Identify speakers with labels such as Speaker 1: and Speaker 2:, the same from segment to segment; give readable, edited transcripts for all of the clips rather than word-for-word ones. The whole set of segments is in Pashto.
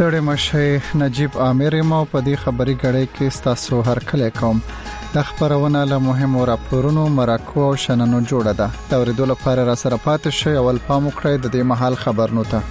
Speaker 1: ستړي مشه نجیب عامر مو په دې خبري غړې کې ستاسو هر کله کوم د خبرونه له مهمو راپورونو مراکو او شننو جوړه ده دا ورېدو لپاره را سره پاتې شئ اول پام وکړئ د دې محل خبرونو ته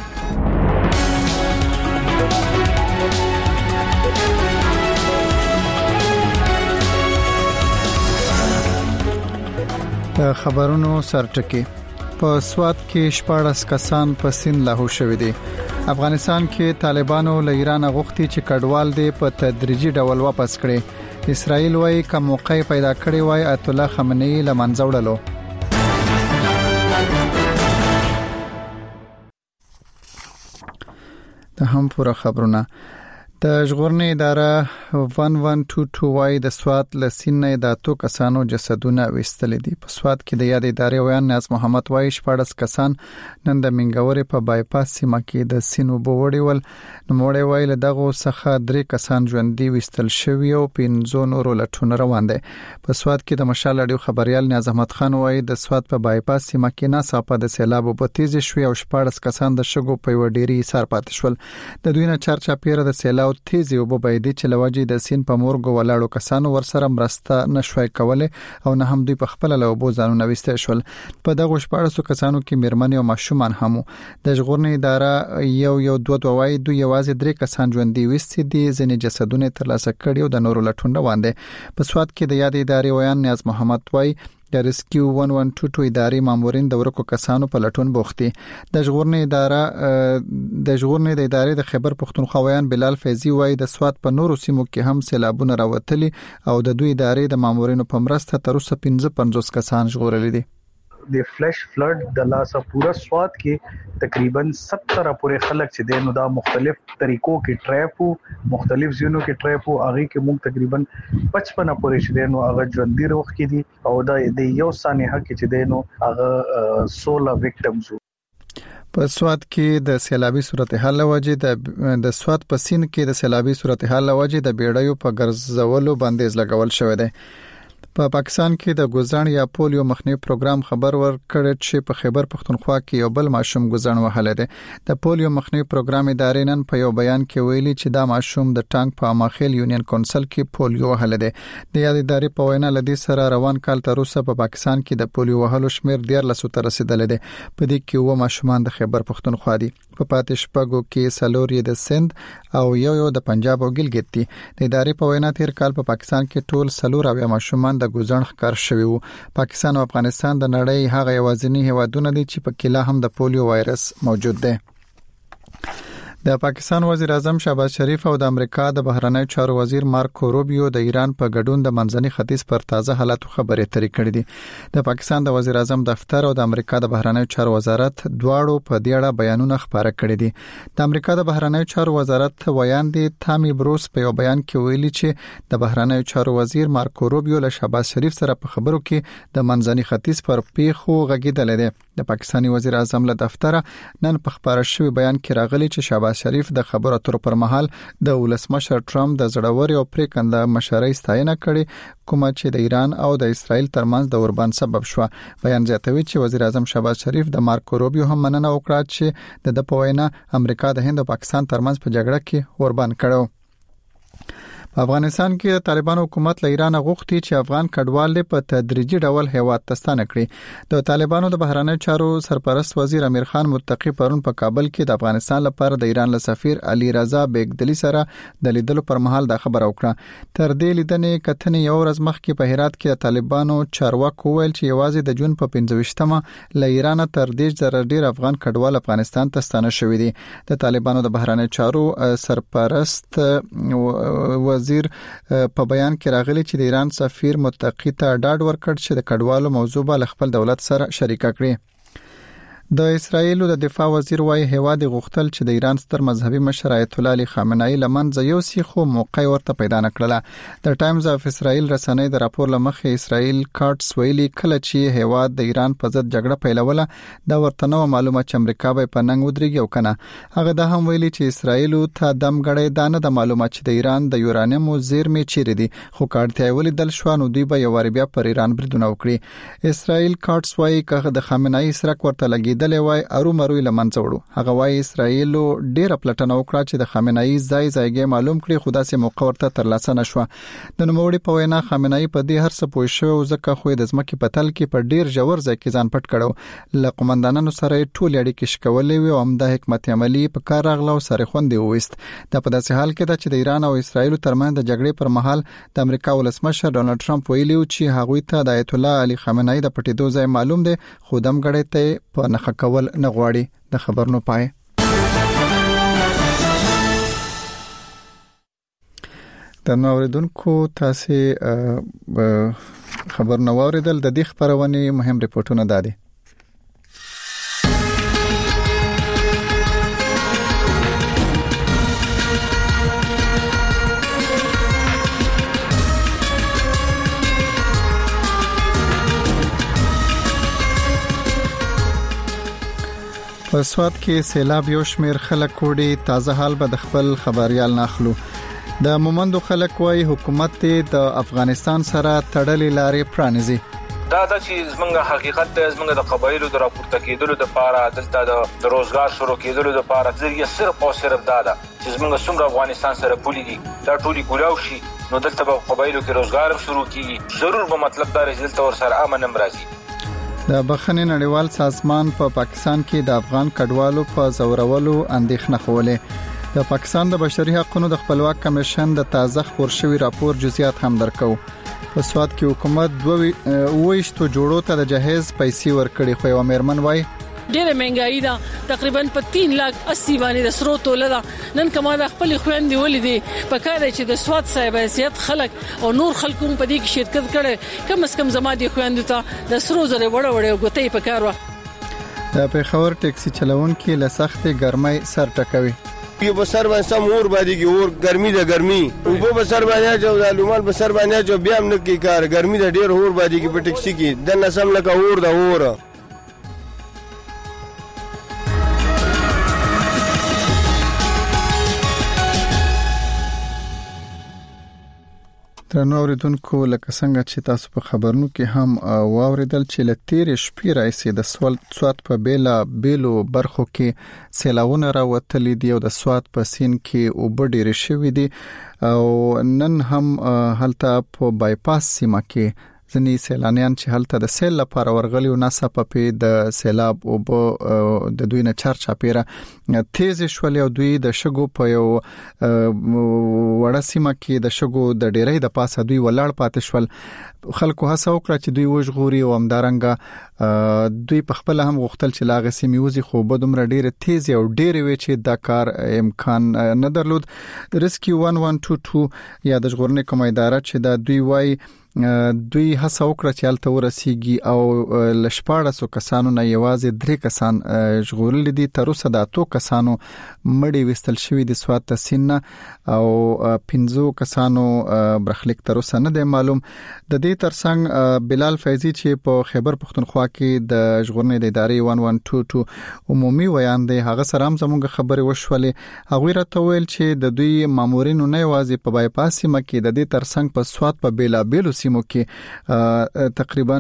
Speaker 1: د خبرونو سرټکی په سواد کې 14 کسان په سین لاهو شوې دي افغانستان کې طالبانو له ایران غوښتي چې کډوال دي په تدریجي ډول واپس کړي اسرائیل وايي کوم موقع پیدا کړی وای آیت الله خامنه‌ای له منځه وړلو ته هم پوره خبرونه د ژغورنې اداره 1122 وايي د سواد له سینې د اتو کسانو جسدونه وستل دي په سواد کې د یاد ادارې ویان نیاز محمد وايي 14 کسان نن د منګوري په بایپاس سیمه کې د سینو بووړی ول نو موړی وایي له دغه څخه 3 کسان ژوندۍ وستل شوی او 15 نور لټون روان دي په سواد کې د مشال اډیو خبريال نیاز احمد خان وايي د سواد په بایپاس سیمه کې ناڅاپه د سیلاب په تیز شوی او 14 کسان د شګو په وډيري سر پاتې شول د دوی نه چرچا پیره د سیلاب تیزی او بيدی چې لواجی د سین په مورګو ولاړو کسانو ورسره مرسته نشوي کوله او نه هم دوی په خپل له وبو ځانو نوسته شول په دغه 14 کسانو کې میرمن او ماشومان هم د ژغورنې اداره یو دوه وای دوی یوازې 3 کسان ژوندۍ وستي دي ځنې جسدونه ترلاسه کړي او د نورو لټون روان دي په سواد کې د یاد ادارې ویان نیاز محمد وای د ریسکیو 1122 ادارې مامورین د ورکو کسانو په لټون بوختي د ژغورنې ادارې د خیبر پختونخوا ویان بلال فیضی وای د سواد په نورو سیمو کې هم سیلابونه راوتلي او د دوی ادارې د مامورینو په مرسته تر اوسه 55 کسان ژغورل دي
Speaker 2: د فلش فلډ د لاسه پورا سواد کې تقریبا 70 پورې خلک چې دینو دا مختلف طریقو کې ټریپو مختلف زینو کې ټریپو هغه کې موږ تقریبا 55 پورې چې دینو هغه ژوندۍ روغ کې دي او د یو ثانیه کې چې دینو هغه 16 وکټمز
Speaker 1: په سواد کې د سیلابي صورتحال لوجه د سواد په سین کې د سیلابي صورتحال لوجه د بیړیو په ګرځولو بندیز لګول شوی دی په پاکستان کې د ګوزړن یا پولیو مخنیوي پروګرام خبر ورکړ چې په خیبر پختونخوا کې یو بل ماشوم ګوزړن وهله ده د پولیو مخنیوي پروګرام ادارې نن په یو بیان کې ویلي چې دا ماشوم د ټانک په ماخیل یونین کونسل کې پولیو وهله ده د یاد ادارې په وینا لدی سره روان کال تر اوسه په پاکستان کې د پولیو وهلو شمیر 14 ته رسیدل دي په دې کې و ماشومان د خیبر پختونخوا دي په پاتې شپږو کې سلوري د سند او یو د پنجاب او ګلګت دي د ادارې په وینا تیر کال په پاکستان کې ټول سلور او ماشومان د ګوزړن ښکار شوی وو پاکستان او افغانستان د نړۍ هغه یوازینی هیوادونه دي چې په کې لا هم د پولیو وایرس موجود دی د پاکستان وزیر اعظم شهباز شریف او د امریکا د بهرنیو چارو وزیر مارکو روبیو د ایران په ګډون د منځني ختیځ پر تازه حالاتو خبرې اترې کړې دي د پاکستان د وزیر اعظم دفتر او د امریکا د بهرنیو چارو وزارت دواړو په دې اړه بیانونه خبره کړې دي د امریکا د بهرنیو چارو وزارت ویان دي تامي بروس په یو بیان کې ویلي چې د بهرنیو چارو وزیر مارکو روبیو له شهباز شریف سره په خبرو کې د منځني ختیځ پر پیښو غږیدل دي د پاکستاني وزیر اعظم له دفتر نن په خبره شوی بیان کې راغلی چې شهباز شریف د خبرو اترو پر مهال د ولسمشر ټرمپ د زړوري او پریکنده مشرۍ ستاینه کړې کومه چې د ایران او د اسرائیل ترمنځ د اوربان سبب شو بیان زیاتوي چې وزیر اعظم شهباز شریف د مارکو روبیو هم مننه وکړه چې د پوینا امریکا د هند او پاکستان ترمنځ په جګړه کې اوربان کړو په افغانستان کې طالبانو حکومت له ایران غوښتي چې افغان کډوال په تدریجي ډول هیواد ته ستانه کړي د طالبانو د بهرنیو چارو سرپرست وزیر امیر خان متقی پرون په کابل کې د افغانستان لپاره د ایران له سفیر علي رضا بیگدلی سره د لیدلو پر مهال دا خبره وکړه تر دې لیدنې کتنې یو ورځ مخکې په هرات کې د طالبانو چارواکو ویل چې یوازې د جون په 15مه له ایران تر 10,000 ډیر افغان کډوال افغانستان ته ستانه شوي دي د طالبانو د بهرنیو چارو سرپرست وزیر په بیان کې راغلی چې د ایران سفیر متقی ته ډاډ ورکړ چې د کډوالو موضوع به خپل دولت سره شریکه کړي د اسرایل د دفاع وزیر وايي هواد غوښتل چې د ایران ستر مذهبي مشر آیت الله علي خامنه‌ای لمنځه یوسي خو موقع ورته پیدا نکړه د ټایمز اف اسرایل رسنۍ د راپور لمخې اسرایل کارټس ویلي کله چې هواد د ایران په ضد جګړه پیلوله دا ورته نو معلومه چې امریکا به په ننګ ودرېږي او کنه هغه د هم ویلي چې اسرایل ته دمګړې دانه د معلومات چې د ایران د یورانیم زیرمې چیرې دي خو کارته ویلي دل شو نو دوی به یو بیا پر ایران بریدونه وکړي اسرایل کارټس وایي چې د خامنه‌ای سره ورته لګي لیدلې وای ارومرو لمنځه وړو. هغه وای اسرایل ډیره پلټنه وکړه چې د خامنه‌ای ځایګې معلوم کړي، خو داسې موقع ورته ترلاسه نشوه. د نوموړي په وینا خامنه‌ای په دې هر څه پوه شو ځکه خو د ځمکې په تل کې په ډیر ژور ځای کې ځان پټ کړو. له قومندانانو سره ټول اړیکې شکولې وي او همدا حکمت عملی په کار راغله او سره خوندې وويست. دا په داسې حال کې ده چې د ایران او اسرایل ترمنځ د جګړې پر مهال د امریکا ولسمشر ډونالد ټرمپ ویلي چې هغوی ته د آیت الله علي خامنه‌ای د پټېدو ځای معلوم دی، خو دم غړې ته په نخښه کول نه غواړي. د خبرونو پای. د نوریدونکو تاسو خبر نو اوریدل. د دې خبرونه مهم ریپورتونه دادي. په سواد کې سیلاب یو شمیر خلک کوډي. تازه حال به د خپل خبريال ناخلو. د مومندو خلک وايي حکومت د افغانستان سره تړلې لارې پرانیزي.
Speaker 3: دا چې زمونږ حقیقت د زمونږ د قبایلو د راپورته کېدلو د لپاره دلته د روزګار شروع کېدلو د لپاره ځکه صرف او صرف دا ده چې زمونږ څومره افغانستان سره پولي دي دا ټولي ګولاو شي، نو دلته په قبایلو کې روزګار شروع کیږي. ضرور به مطلب دا رسېدل تور سره امن امراضي.
Speaker 1: د بخښنې نړیوال سازمان په پاکستان کې د افغان کډوالو په زورولو اندېښنه خوله. د پاکستان د بشري حقوقو د خپلواک کمیشن د تازه خبر شوی راپور جزئیات هم درکو. په سواد کې حکومت 22 جوړو ته د جهیز پیسې ورکړي، خو یو مېرمن وای
Speaker 4: ډېره مهنګایي ده، تقریبا په 3,80,000 باندې د سرو توله ده. نن کومه د خپل خويندې ولیدي په کار چې د سواد صاحب حیثیت خلک او نور خلکو په دې کې شرکت کړي. کم از کم زما د خويندې ته د سرو زره وړه غوتې په کار و.
Speaker 1: د پیښور ټیکسي چلون کې له سخت ګرمۍ سر ټکوي.
Speaker 5: یہ بسر باندې سم اور باندې کی اور ګرمي ده ګرمي او په بسر باندې جو د لومال بسر باندې جو بیا هم نکی کار ګرمي ده ډیر اور باندې کی په ټیکسي کې د نسم لکه اور ده اور.
Speaker 1: ترنو اوریدونکو لکه څنګه چې تاسو په خبرونو کې هم واوریدل چې لتیر شپې راځي د سواد په بیلو برخو کې سیلاونه راوتلې دي او د سواد په سین کې وبډېر شوې دي او نن هم هلته په بایپاس سیمه کې ځنی سیلانیان چې هلته د سیل لپاره ورغلي او ناڅاپه په د سیلاب او د دوی نه چرچا پیره تیز شولې او دوی د شګو په یو وړه سیمه کې د شګو د ډېرې د پاسه دوی ولاړ پاتې شول. خلکو هڅه وکړه چې دوی وژغوري او همدارنګه دوی په خپل هم غوښتل چې لاغه سیمه وزي، خو بدومره ډېر تیز او ډېر وی چې دا کار امکان نه درلود. ریسکیو 1122 یا د ژغورنې کومه اداره چې دا دوی وای دوی هڅه وکړه چې هلته ورسیږي او لشپاړسو کسانو نه یوازې 3 کسان ژغورل دي. تر اوسه د 8 کسانو مړی وستل شوی د سواد تسین او 15 کسانو برخلیک تر اوسه نه دی معلوم. د دې ترڅنګ بلال فیضی چې په خیبر پختونخوا کې د ژغورنې د ادارې 1122 عمومي ویان دی، هغه سره هم زموږ خبرې وشولې. هغه راته ویل چې د دوی مامورینو نه یوازې په بایپاس سیمه کې د دې ترڅنګ په سواد په بیلابیلو سیمو کې تقریبا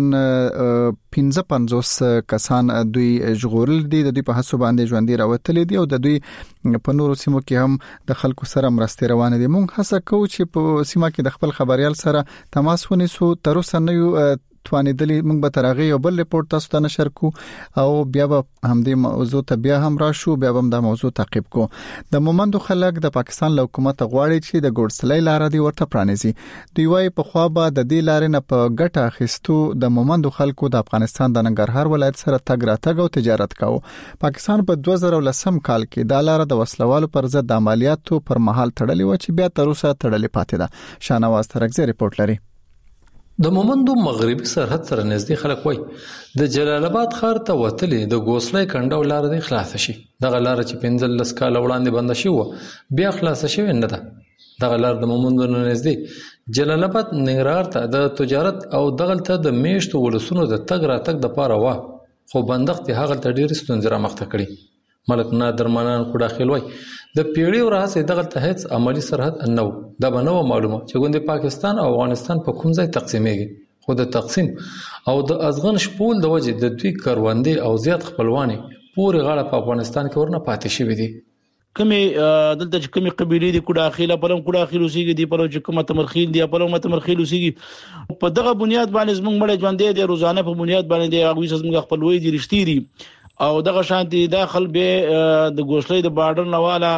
Speaker 1: 55 کسان دوی ژغورل دي، د دوی په هڅو باندې ژوندۍ راوتلي دي او د دوی په نورو سیمو کې هم د خلکو سره مرستې روانه دي. موږ هڅه کوو چې په سیمه کې د خپل خبريال سره تماس ونیسو. تر اوسه نه یو توانیدلی موږ به ترغه یو بل ریپورت تاسو ته نشر کو او بیا به همدې موضوع ته بیا هم راشو، بیا به دا موضوع تعقیب کو. د مومندو خلک د پاکستان له حکومت غواړي چې د ګورسلۍ لار دی ورته پرانیزي. دوی وايي په خوا به د دې لارې نه په ګټه اخیستو د مومندو خلکو د افغانستان د ننګرهار ولایت سره تګ راتګ او تجارت کاوه. پاکستان په 2010 کال کې د لار د وسلوالو پر ضد عملیاتو پر مهال تړلې و چې بیا تر اوسه تړلې پاتې ده. شانواز ترکزی ریپورت لري.
Speaker 6: د مومندو مغربي سرحد سره نږدې خلک وای د جلال آباد ښار ته وتلې د ګوسلۍ کنډو لار د خلاص شي. دغه لار چې 15 کال وړاندې بند شو بیا خلاص شوی نه ده. دغه لار د مومندو نږدې جلال آباد ننګرهار ته د تجارت او دغلته د میشتو ولسونو د تګ راتګ د پاره و، خو بندښت هغه ته ډیر ستونزې را مخته کړي. ملک نادر منان کو داخل وای د پیړیو راځي دغلته هیڅ عملی سرحد نه و. دا به نو معلومه چې ګوندې پاکستان او افغانستان په کوم ځای تقسیمېږي، خو د تقسیم او د ازغن شپول د وجې د دوی کروندې او زیات خپلواني پورې غاړه په افغانستان کې ورنه پاتې شوې دي.
Speaker 7: کمی دلته چې کمی قبيلې دي کوډه اخیله پرم کوډه اخیل اوسېږي دي پرم چې کومه تمرخیل دي پرم تمرخیل اوسېږي په دغه بنیاد باندې زموږ مړ ژوند دي روزانه په بنیاد باندې دي هغه زموږ خپلوي دي رښتيري او دغه شانتي داخل به د ګوسلې د بارډر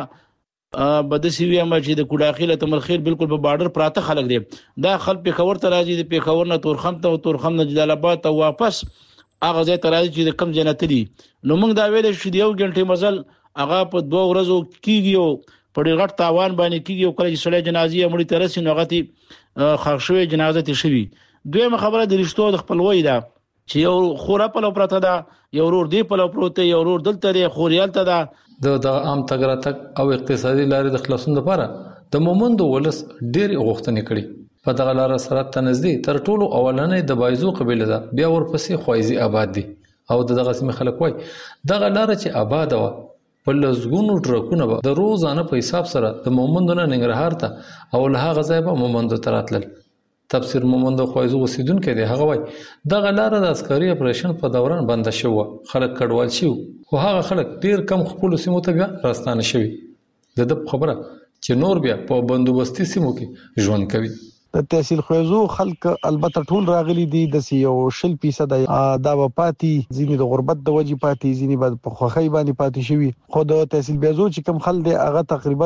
Speaker 7: نواله بدسي ویم چې د کوډه اخیله تمرخیل بالکل په بارډر پراته خلک دي دا خلک په خبر ته راځي د پیښور نه تورخم ته او تورخم نه جلال آباد ته واپس هغه ځای ته راځي چې د کم جنت دي نو موږ دا ویل چې یو غنټه مزل هغه په 2 ورځو کېږي او په ډېر غټ تاوان باندې کېږي او کله چې سړی جنازې مړی ترسي نو هغه خښ شوی جنازه ته شوی. دویمه خبره د رښتو د خپلوي ده چې یو خورا په لپاره ده یو ورور دی په لپاره یو ورور دلته دی خوريال ته ده
Speaker 6: د عام تګراتک او اقتصادي لارې د خلاصون لپاره د مومندو ولس ډېر غوښتنې کړي. په دغه لار سره تنزدي تر ټولو اولنې د بایزو قبيله ده بیا ورپسې خوایزي آباد دي او دغه سیمه خلک وای دغه لار چې آباد و په لزګونو ټرکونه به د روزانه په حساب سره د مومندو نه ننګرهار ته او له هغه ځای به مومندو ته راتلل. تفسیر مومندو خوایزو اوسیدونکو دی هغه وای دغه لار د عسکري اپریشن په دوران بند شو خلک کډوال شو خو هغه خلک ډیر کم خپل سیمو ته بیا راستانه شوي د خبره چې نور بیا په بندوبستي سیمو کې ژوند کوي.
Speaker 8: د تحصیل خویزو خلک البته ټول راغلي دي د 100% دا پاتې ځینې د غربت د وجې پاتې ځینې په خوخی باندې پاتې شوي خو د تحصیل بیزو چې کم خل دي هغه تقریبا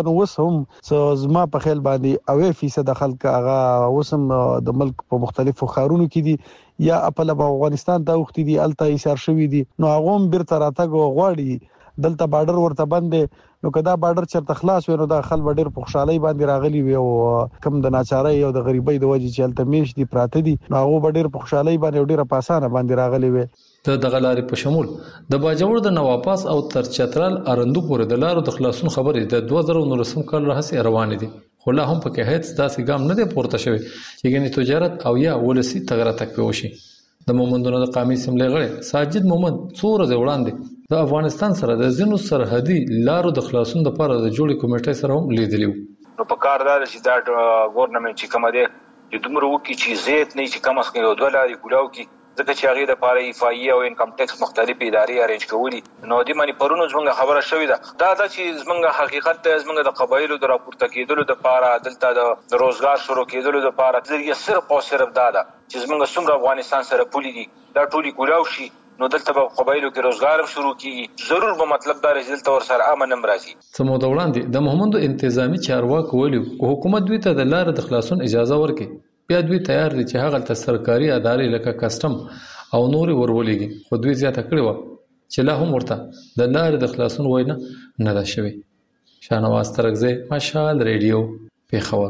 Speaker 8: وسم زما په خیال باندې 80% خلک هغه وسم د ملک په مختلفو ښارونو کې دي یا خپل افغانستان ته وختي دي الته ایثار شوي دي نو هغه هم بیرته راتګ غواړي دلته بارډر ورته بندې نو کدا بارډر چرته خلاص وي نو دا خل ډېر په خوشحالي باندې راغلي وي او کم د ناچارۍ او د غریبۍ د وجې چې الته میش دي پراته دي نو هغه ډېر په خوشحالي باندې ډېر په اسانه باندې راغلي وي.
Speaker 6: د دغه لارې په شمول د باجوړ د نواپاس او تر چترال ارندو پورې د لارو د خلاصون خبرې د 2019 کال راهسي روانې دي خو لا هم پکې هیڅ داسې ګام نه دی پورته شوی چې ګنې تجارت او یا ولسی تغراتک وشي. د مومندونو د قومي سملې غړي ساجد مومند څو ورځې وړاندې د افغانستان سره د ځینو سرحدي لارو د خلاصون لپاره د جوړې کمیټې سره هم لیدلی
Speaker 3: نو په کار دا چې دا ګورنمنت چې کوم دی چې دومره وکړي چې زیات نه چې کم از کم یو دوه لارې کولاو کې ځکه چې هغه د لپاره ایفایي او انکم ټیکس مختلفې ادارې ارینج کوي نو د مانی پرونو زمونږ خبره شوې ده دا چې زمونږ حقیقت ته زمونږ د قبایلو د راپورته کېدلو د لپاره دلته د روزګار شروع کېدلو د لپاره ځکه صرف او صرف دا ده چې زمونږ څومره افغانستان سره پولي دي دا ټولي کولاو شي نو دلته په قبایلو کې روزګار شروع کیږي ضرور به مطلب دا رسیدل تور سره امن امراضي.
Speaker 6: سمو د وړاندې د محمد انتظامی چارواکو ویلو حکومت دوی ته د لار د خلاصون اجازه ورکړي بیا دوی تیار دي چې هغه ته سرکاري ادارې لکه کسٹم او نور ورولېږي خو دوی زیاته کړی و چې لا هم ورته د لار د خلاصون وینا نه ده شوی. شاهنواز ترکزی مشال ریډیو پیښور.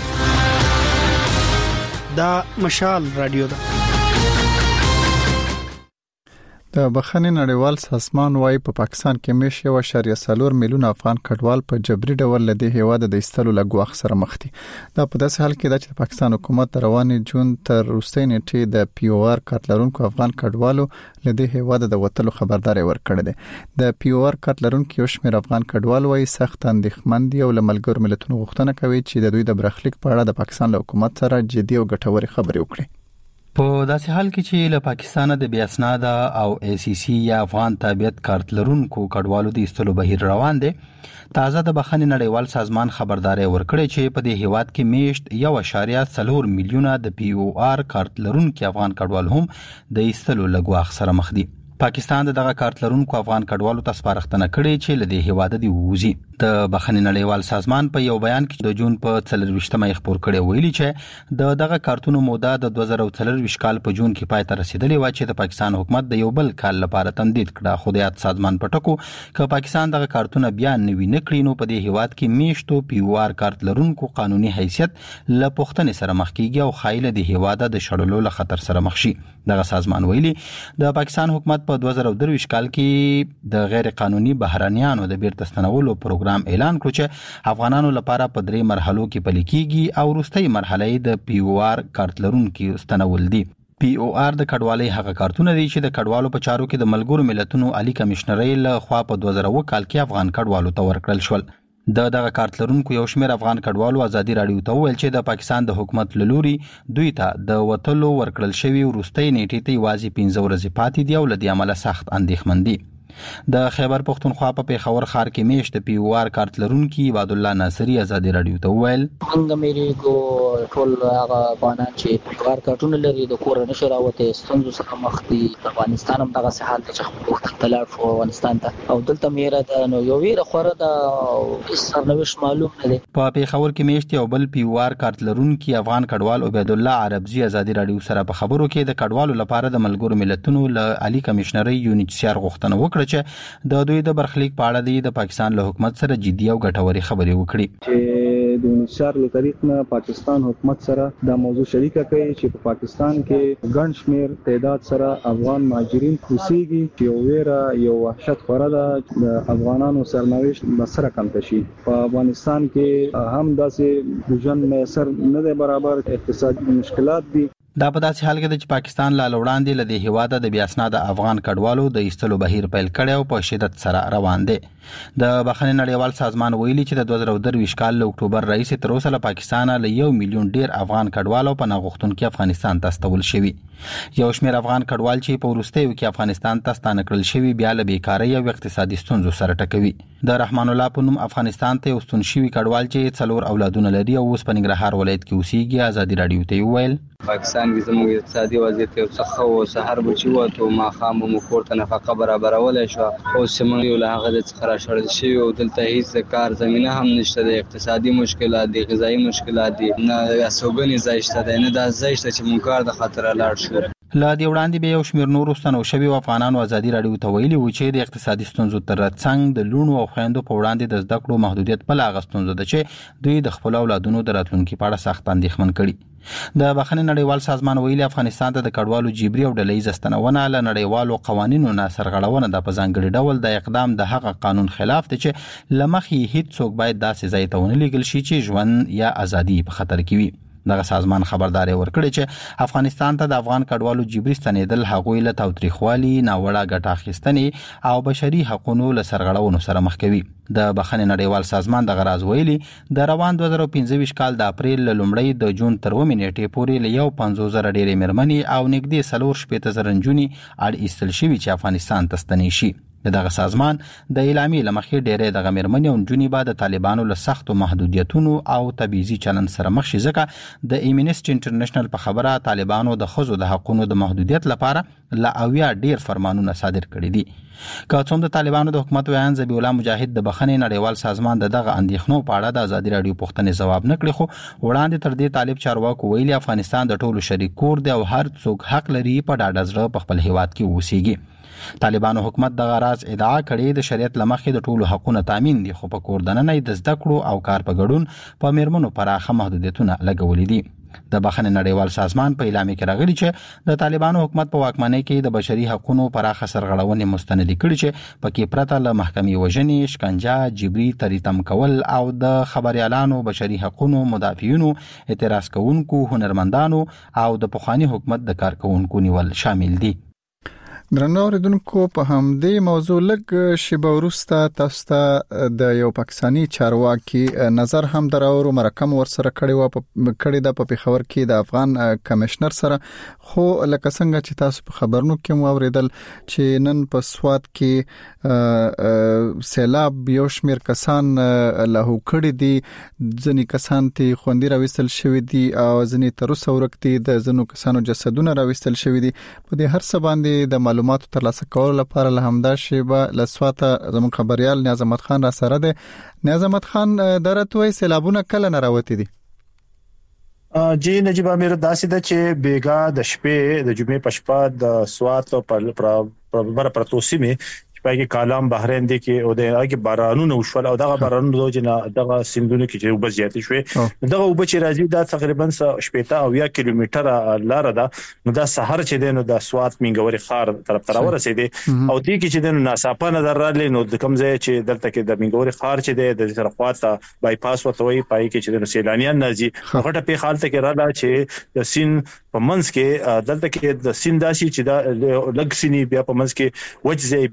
Speaker 9: دا مشال رادیو ده.
Speaker 1: د بخښنې نړیوال سازمان وايي په پاکستان کې مېش 1.4 میلیون افغان کډوال په جبري ډول له دې هیواد د ایستلو لګوخ سره مخ دي. دا په داسې حال کې ده چې پاکستان حکومت روانې جون تر وروستۍ نیټې د POR کارت لرونکو افغان کډوالو له دې هیواد د وټلو خبرداري ورکړه ده. د POR کارت لرونکو یو شمېر افغان کډوال وايي سخت اندېښمن دي او له ملګرو ملتونو غوښتنه کوي چې د دوی د برخلیک په اړه د پاکستان له حکومت سره جدي او ګټورې خبرې وکړي.
Speaker 10: په داسې حال کې چې له پاکستان د بیا اسناد او ACC یا افغان تابعیت کارت لرونکو کډوالو د ایستلو بهیر روان دي تازه د بخښنې نړیوال سازمان خبرداري ورکړي چې په دې هیواد کې میشت 1.4 میلیونه د POR کارت لرونکو افغان کډوال هم د ایستلو لګواخ سره مخ دي. پاکستان دغه کارت لرونکو افغان کډوالو ته سپارښتنه کړې چې له دې هیواد دی ووزي. د بخښنې نړیوال سازمان په یو بیان کې د جون په 24مه خبر کړی ویلي چې دغه کارتونو موده د 2024 کال په جون کې پای ته رسیدلې و چې د پاکستان حکومت د یو بل کال لپاره تمدید کړه خو د سازمان په ټکو چې پاکستان دغه کارتونه بیا نوي نکړي نو په دې هیواد کې میشتو POR کارت لرونکو قانوني حیثیت له پښتنې سره مخ کیږي او خایله د هیواد د شړلو له خطر سره مخ شي. دغه سازمان ویلي د پاکستان حکومت په 2023 کال کې د غیر قانوني بهرانيانو د بیرته ستنولو پروګرام اعلان کړ چې افغانانو لپاره په 3 مرحلو کې پلي کیږي او وروستۍ مرحله د POR کارت لرونکو ستنول دي. POR د کډوالۍ هغه کارتونه دي چې د کډوالو په چارو کې د ملګرو ملتونو عالی کمشنرۍ له خوا په 2000 کال کې افغان کډوالو ته ورکړل شول. دغه کارتلرونکو یو شمېر افغان کډوالو ازادي راډیو ته وویل چې د پاکستان د حکومت له لوري دوی ته د وټلو ورکړل شوی وروستۍ نیټې ته یوازې 15 ورځې پاتې دي او له دې عمله سخت اندېښمن دي. د خیبر پختونخوا په پیښور ښار کې میشت پیوار کارتلرونکي عبد الله ناصری ازادي راډیو ته وویل
Speaker 11: څنګه مېری کو ټول هغه افغانان چې پیوار کارتونه لري د کور نه شراوته ستونزو سره مخ دي. افغانستان هم دغه حالت چې وخت تلار شو افغانستان ته او دلته میرا د نو یو ویره خوره د سرنوشت معلوم نه دي.
Speaker 10: په پیښور کې میشت یو بل پیوار کارتلرونکي افغان کډوال عبد الله عربزي ازادي راډیو سره په خبرو کې د کډوالو لپاره د ملګرو ملتونو له عالی کمشنري UNHCR غوښتنه وکړه چې د دوی د برخلیک په اړه د پاکستان له حکومت سره جدي او ګټوري خبرې وکړي.
Speaker 12: چې د UNHCR له طریق نه پاکستان حکومت سره د موضوع شریکه کوي چې په پاکستان کې ګڼ شمیر تعداد سره افغان مهاجرین اوسېږي چې یو ویره یو وحشت خوره ده د افغانانو سرنوشت مسره کم شي. په افغانستان کې هم داسې د ژوند میسر نه دی برابر، اقتصادي مشکلات دي.
Speaker 10: دا په داسې حال کې د پاکستان لا وړاندې له دې هیواده د بیا اسناد افغان کډوالو د ایستلو بهیر پیل کړي او په شدت سره روان دي. د بخښنې نړیوال سازمان ویلي چې د 2023 کال له اکتوبر راهیسې تر اوسه له پاکستان له 1 میلیون ډیر افغان کډوالو په ناغښتونکو افغانستان ته استول شوي. یو شمېر افغان کډوال چې په وروستیو کې افغانستان ته ستانه کړل شوي بیا له بیکارۍ او اقتصادي ستونزو سره ټکوي. د رحمان الله په نوم افغانستان ته وستون شوي کډوال چې 4 اولادونه لري او اوس په ننګرهار ولایت کې اوسېږي ازادي راډیو ته ویل
Speaker 13: پاکستان کې زموږ اقتصادي وضعیت یو څه خو سحر بچي وته ما خام مو کورته نفقه برابرولای شو او سیمه یو له هغه د څخه شړل شي او دلته هیڅ کار زمينه هم نشته. د اقتصادي مشکلات دي، غذایی مشکلات دي، نه اسوګنی ځایشته ده، نه د ځایشته چې مونږ کار د خطر لاړ شو.
Speaker 10: لا دی وړاندې به یو شمېر نور ستنو شوی افغانانو ازادي راډیو ته ویلي و چې د اقتصادي ستونزو ترڅنګ د لونو او خويندو په وړاندې د زده کړو محدودیت په لاغه ستونزه ده چې دوی د خپل اولادونو د راتلونکو په اړه سخت اندېښمن کړي. د بخښنې نړیوال سازمان ویلي افغانستان ته د کډوالو جبري او ډلهییز استنونه له نړیوالو قوانینو نه سرغړونه د په ځانګړي ډول د اقدام د هغه قانون خلاف دی چې لمخې هیڅ څوک باید داسې ځای ته ونه لیږل شي چې ژوند یا ازادي په خطر کې وي. دغه سازمان خبرداري ورکړي چې افغانستان ته د افغان کډوالو جبري ستنېدل هغوی له تاوتریخوالي، ناوړه ګټه اخیستنې او بشري حقوقو له سرغړونو سره مخ کوي. د بخښنې نړیوال سازمان د غراز ویلي د روان 2025 کال د اپریل له لومړۍ د جون تر 9 نیټې پورې له 150,000 ډېرې مېرمنې او نږدې 4,000 نجونې اړ ایستل شوي چې افغانستان ته ستنې شي. دغه سازمان د اعلامیې لمخې ډېرې دغه مېرمنې او نجونې به د طالبانو له سختو محدودیتونو او تبعیضي چلند سره مخ شي، ځکه د ایمنسټ انټرنیشنل په خبره طالبانو د ښځو د حقوقو د محدودیت لپاره لا اویا ډېر فرمانونه صادر کړي دي. که څوم د طالبانو د حکومت ویان ذبیح الله مجاهد د بخښنې نړیوال سازمان دغه اندېښنو په اړه د ازادي راډیو پوښتنې ځواب نه کړي، خو وړاندې تر دې طالب چارواکو ویلي افغانستان د ټولو شریک کور دی او هر څوک حق لري په ډاډه زړه په خپل هیواد کې اوسېږي. طالبانو حکومت دغه راز ادعا کړې د شریعت لمخې د ټولو حقوقو تامین دي، خو په کور دننه د زده کړو او کار په ګډون په میرمنو پراخه محدودیتونه لګولې دي. د بخښنې نړیوال سازمان په اعلامیه کې راغلي چې د طالبانو حکومت په واکمنۍ کې د بشري حقوقو پراخه سرغړونې مستند کړي چې پکې پرته له محکمې وژنې، شکنجه، جبري تریتم کول او د خبريالانو، بشري حقوقو مدافعینو، اعتراض کوونکو، هنرمندانو او د پخوانی حکومت د کارکونکو نیول شامل دي.
Speaker 1: درنو اوریدونکو په همدې موضوع لږ شیبه وروسته تاسو ته د یو پاکستانی چارواکي نظر هم دراورو مرکم ورسره کړی د په پیښور کې د افغان کمشنر سره، خو لکه څنګه چې تاسو په خبرونو کې مو اوریدل چې نن په سواد کې سیلاب یو شمیر کسان له کړي دي، ځنې کسان ته خوندې راوستل شوی دي او ځنې تر اوسه ورکتي د ځنو کسانو جسدونه راوستل شوی دي. په دې هر څه باندې د معلوماتو ترلاسه کولو لپاره له همدا شیبه لسواته زموږ خبريال نیاز احمد خان را سره ده. نیاز احمد خان درته سیلابونه کله نه راوتی دي؟
Speaker 14: جی نجیب امیر داسې ده چې بیګا د شپې د جمعې په شپه د سوات پر پرتوسی می پای کې کالام بحرین دی کې او د هغه بارانونو وشول او دغه بارانونو د جنا دغه سیندونو کې چې وبس زیاتې شوې دغه وب چې راځي دا تقریبا 18 او 1 کیلومتر لار ده. نو دا سحر چې دینو د سوات منګوري خار طرف ته ورسېدي او دې کې چې دینو ناصافه نظر رالي نو د کوم ځای چې دلته کې د منګوري خار چې د طرف خواته بای پاس وتوي پای کې چې د سیلانیان نازي هغه په حالت کې راځي چې د سین په منځ کې دلته کې د سین داسي چې د لګ سینی بیا په منځ کې وجه بیا سینی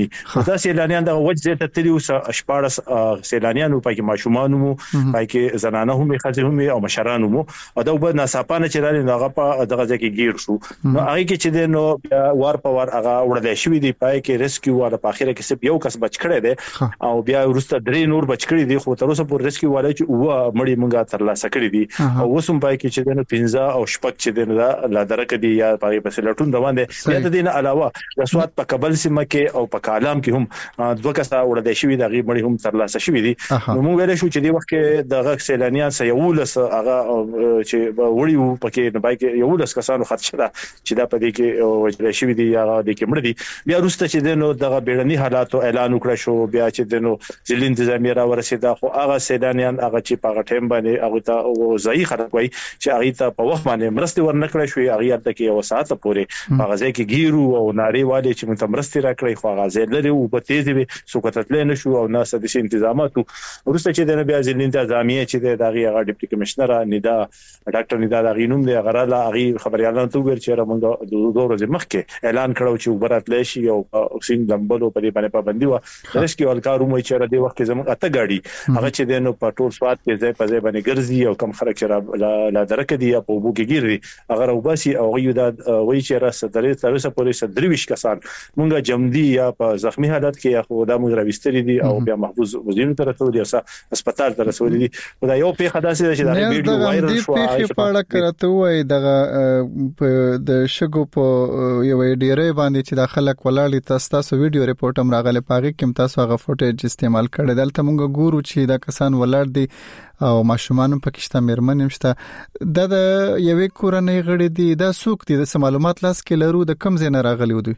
Speaker 14: ویني دا سیلانیان د وجه ته تلي اوس اشپارس سیلانیان په کې ماشومان مو په کې زنانه هم خځې هم او مشران مو او دا په ناصاپانه چرالي هغه په دغه ځکه گیر شو نو هغه کې چې د نو وار په وار هغه وړل شوی دی پای کې ریسکیو والا په اخیره کې صرف یو کس بچ کړی دی او بیا ورسته درې نور بچ کړی دی خو تر اوسه پورې ریسکیو والا چې و مړی مونږه تر لاسه کړی دی او وسوم پای کې چې د 15 او شپږ چې د لا درکه دی یا پای په سلټون روان دي بیا د دین علاوه د سواد په کابل سیمه کې او په کالام کې هم دوه کسه وړل شوی دی غي مړی هم تر لاسه شوی دی نو مونږ ویل شو چې د وخت کې د سیلانیان سيولس هغه چې وړي وو پکې نه پای کې یولس کسانو خدشه ده چې دا په دې کې وجل شوی دی یا د کې مړ دی بیا وروسته چې د نو دغه بیړني حالاتو اعلان وکړ شو بیا چې د نو ځل انتظامیه را ورسېده خو هغه سیلانیان هغه چې په ټیم باندې هغه ته ځای خلک وای چې هغه ته په وخت باندې مرسته ورنکړې شوې هغه ته کې یو ساعت پورې هغه ځای کې ګیرو او ناری والي چې مت مرسته راکړې خو هغه ځای لري او په تیزه وي سوکتتل نه شو او ناس د انتظاماتو ورسته چې د بیا ځل انتظامیه چې د هغه ډیپټي کمشنر ندا ډاکټر ندا د غینوم دی هغه لا هغه خبريالانو ته ویل چې موږ د دوه ورځې مخکې اعلان کړو چې وبرات لشي او اوسین لمبلو په دې باندې پابندي و رسکیو الکارو مې چې را دی وخت زموږ اته غاډي هغه چې د نو په ټول سواد کې ځای په ځای باندې ګرځي او کم خلک چې لا درکه دی په وبو کې ګیري هغه وباسي او غيو د وی چې را سترې ترسه پورې سدرويش کسان مونږه جمدي یا په زخمی حالت کې یا خو د موږ راوستري دي او بیا محفوظ وزیر تر ته دی هسپتال تر رسول دي خدای یو په خداسه چې دا ویډیو وایرل شو
Speaker 1: په پاړه کرته وای دغه د شګو په یو ډیره باندې چې د خلک ولاړی تاسو ویډیو ریپورت هم راغله پاغي کوم تاسو هغه فوټیج استعمال کړی دلته موږ ګورو چې دا کسان ولاړ دي او ماشومان په کښته مرمن مشته د یوې کورنۍ غړي دي دا سوق دي د معلومات لاس کې لرو د کم زین راغلی ودی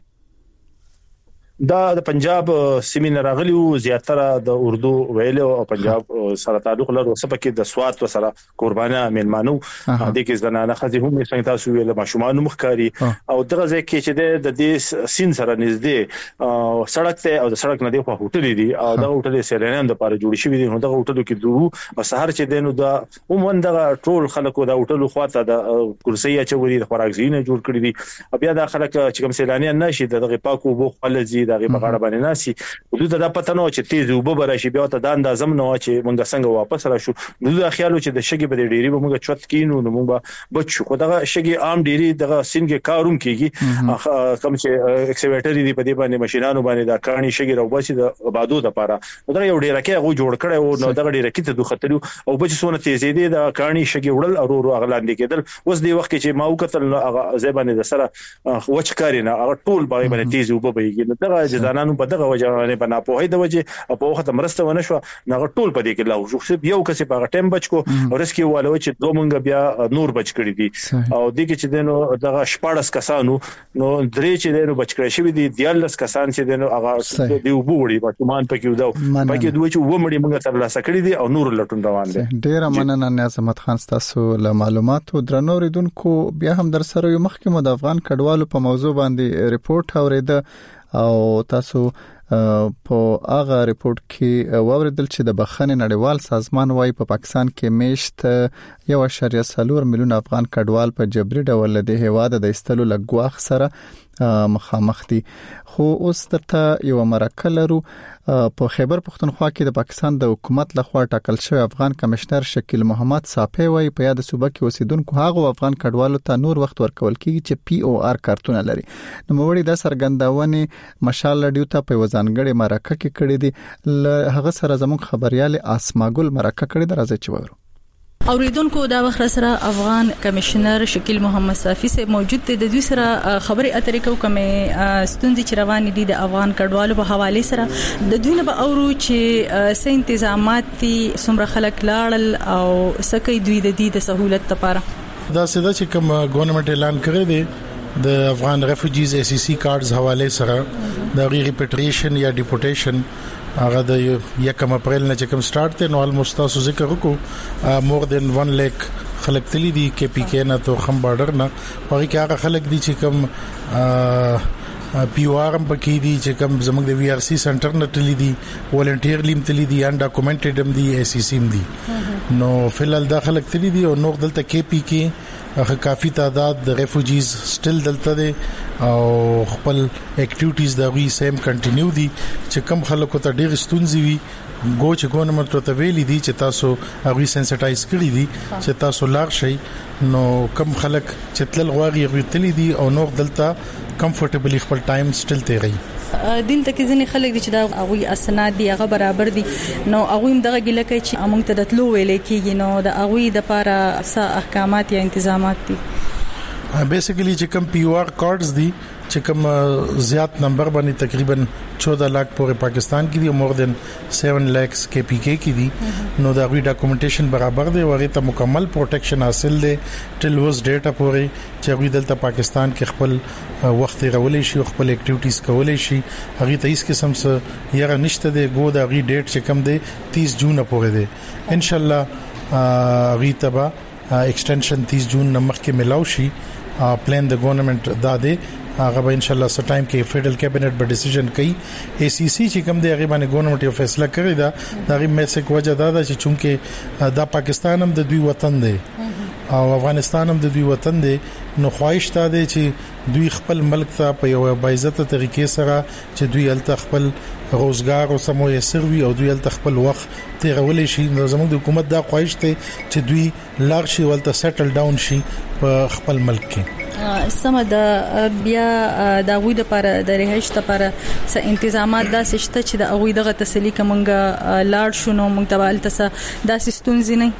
Speaker 14: دا د پنجاب سیمین راغلی او زیاتره د اردو ویلو او پنجاب سره تعلق لري سبکه د سواد سره قربانه ملمانو د کې زنانه خزي هم څنګه تاسو ویل ماشومان مخکاري او دغه ځکه چې د دې سین سره نږدې سړک ته او د سړک نه دی په هوټل دي او دا هوټل سیلانیان د لپاره جوړ شوی دي نو دغه هوټل کې دوه او سحر چې دینو دا عموما دغه ټول خلکو د هوټل خواته د کرسي چوري د خوراک زینه جوړ کړی دي بیا د خلک چې کوم سیلانیان نشي دغه پاکو بو خپل دغه په غاړه باندې ناسي حدود د پته نو چې تیز وب براشي بیا ته د اندازم نو چې مونږ څنګه واپس راشو نو د خیالو چې د شګي په ډيري به مونږ چوت کینو نو مونږ بچو خو دغه شګي عام ډيري دغه سینګه کاروم کیږي کوم چې ایکسکیویټر دی په دې باندې ماشينانو باندې دا کانی شګي راوباسي د آبادو د لپاره دغه یو ډیره کې هغه جوړ کړي او نو دغه ډیره کې ته دوه خطرو او بچ سونه تیزې دي د کانی شګي وړل او اغلاندې کېدل اوس دی وخت چې ما وکتل هغه زبانه د سره وچکارینه هغه ټول باندې تیز وب بهږي نو دغه ځانانو په دغه وجه باندې بنا په هي د وجه په وخت مرسته ونه شو نه ټول په دې کې لا شو یو کس په ټیم بچ کو ورسکي والو چې دوه مونږ بیا نور بچ کړی دي او دغه چې دنو دغه شپارس کسانو نو درې چې دنو بچ کړی شوی دي 14 کسان چې دنو هغه دی وبوړي په کې ودو پکې دوی چې ومړي مونږ تر لاسه کړی دي او نور لټون روان دي
Speaker 1: ډیر مننه نعمت خان تاسو له معلوماتو درنو ریدونکو بیا هم در سره یو مخکمه د افغان کډوالو په موضوع باندې ریپورت اوریده او تاسو په هغه ریپورت کې ووریدل چې د بخښنې نړیوال سازمان وايي په پاکستان کې میشت 1.4 میلیون افغان کډوال په جبري ډول د هیواد د استلو لګواخ سره مخامخ دي خو اوس درته یو مرکه لرو په خیبر پختونخوا کې د پاکستان د حکومت لخوا ټاکل شوی افغان کمشنر شکیل محمد صافی وايي په یاد صوبه کې اوسیدونکو هغه افغان کډوالو ته نور وخت ورکول کیږي چې پی او آر کارتونه لري نو موړي د سرګندونې مشال لډیو ته په وزنګړې مرکه کې کړې دي هغه سره زموږ خبريال اسماګل مرکه کړې درازه چوغرو
Speaker 15: اوریدونکو دا وخت سره افغان کمشنر شکیل محمد صافی سے موجود دي د دوی سره خبري اترې کو کومه ستوندې چې روان دي د افغان کډوالو په حواله سره د دوی نه به اورو چې سه تنظیمات دي سمره خلک لاړل او سکه دوی د دې د سہولت لپاره
Speaker 16: دا سده چې کوم ګورنمنت اعلان کړی دی د افغان ریفوجیز ای سی سی کارډز حواله سره د ریپیټریشن یا ډیپورټیشن هغه د 1 اپریل نه چې کوم سٹارټ ته نو الموست تاسو ذکر وکړو مور دین 1 لک خلک تللی دي کې پی کې نه تو خم بارډر نه هغه کې هغه خلک دي چې کوم پی او آر پکې دي چې کوم زموږ د وی آر سی سنټر نه تللی دي ولنټیرلی تللی دي ان ډاکومنټډ هم دي ای سی سی هم دي نو فلل داخله تللی دي او نو دلته کې پی کې هغه کافي تعداد د ریفوجیز سټل دلته دي او خپل اکټیویټیز دا وی سیم کنټینیو دي چې کم خلکو ته ډېر ستونزې وي چې ګورنمنت ته ویلي دي چې تاسو هغه سنسټایز کړی دي چې تاسو لاغ شي نو کم خلک چې تل غواړي هغه تللی دي او نو دلته کمفورټیبلی خپل ټایم سټل تیری
Speaker 15: دلته کې ځینې خلک دي چې دا هغه اسناد دي هغه برابر دي نو هغه هم دغه ګله کوي چې موږ ته د تلو ویلې کېږي نو د هغه د لپاره څه احکامات یا تنظیمات دي
Speaker 16: بیسیکلی چې کوم پی او آر کارډز دي چې کوم زیات نمبر باندې تقریبا 14 लाख پورې پاکستان کې دي مور دین 7 लाख کې پی کې کې دي نو دا غوي ډاکومېنټیشن برابر دی او هغه ته مکمل پروټیکشن حاصل دی ټل وز ډیټا پورې چې غوي دلته پاکستان کې خپل وخت غولې شي خپل اکټیویټیز کولې شي هغه ته هیڅ قسم څه یاره نشته دی ګو دا غوي ډیټ چې کم دی 30 جون پورې دی ان شاء الله غوي تبا ایکسټنشن 30 جون نمخ کې ملاو شي پلان د ګورنمنت دا دی هغه به ان شاء الله سټ ټایم کې فیډرل کابینټ به ډیسیژن کوي ای سی سی چې کوم دی هغه باندې ګورنمنت یو فیصله کړی دا دغه میسج وجه دا ده چې چونکه دا پاکستان هم د دوی وطن دی او افغانستان هم د دوی وطن دی نو خواهش تا دی چې دوی خپل ملک ته په یو باعزت طریقې سره چې دوی الته خپل روزګار او سموي سروي او دوی الته خپل وخت تیرولې شي نو زموږ د حکومت دا خواهش ته چې دوی لار شي ولته سیټل ډاون شي په خپل ملک کې
Speaker 15: سم د بیا د غوي د لپاره د رهایش لپاره څه تنظیمات دا شته چې د غوي دغه تسلی کومګه لاړ شونو موږ ته الته دا ستونزې نه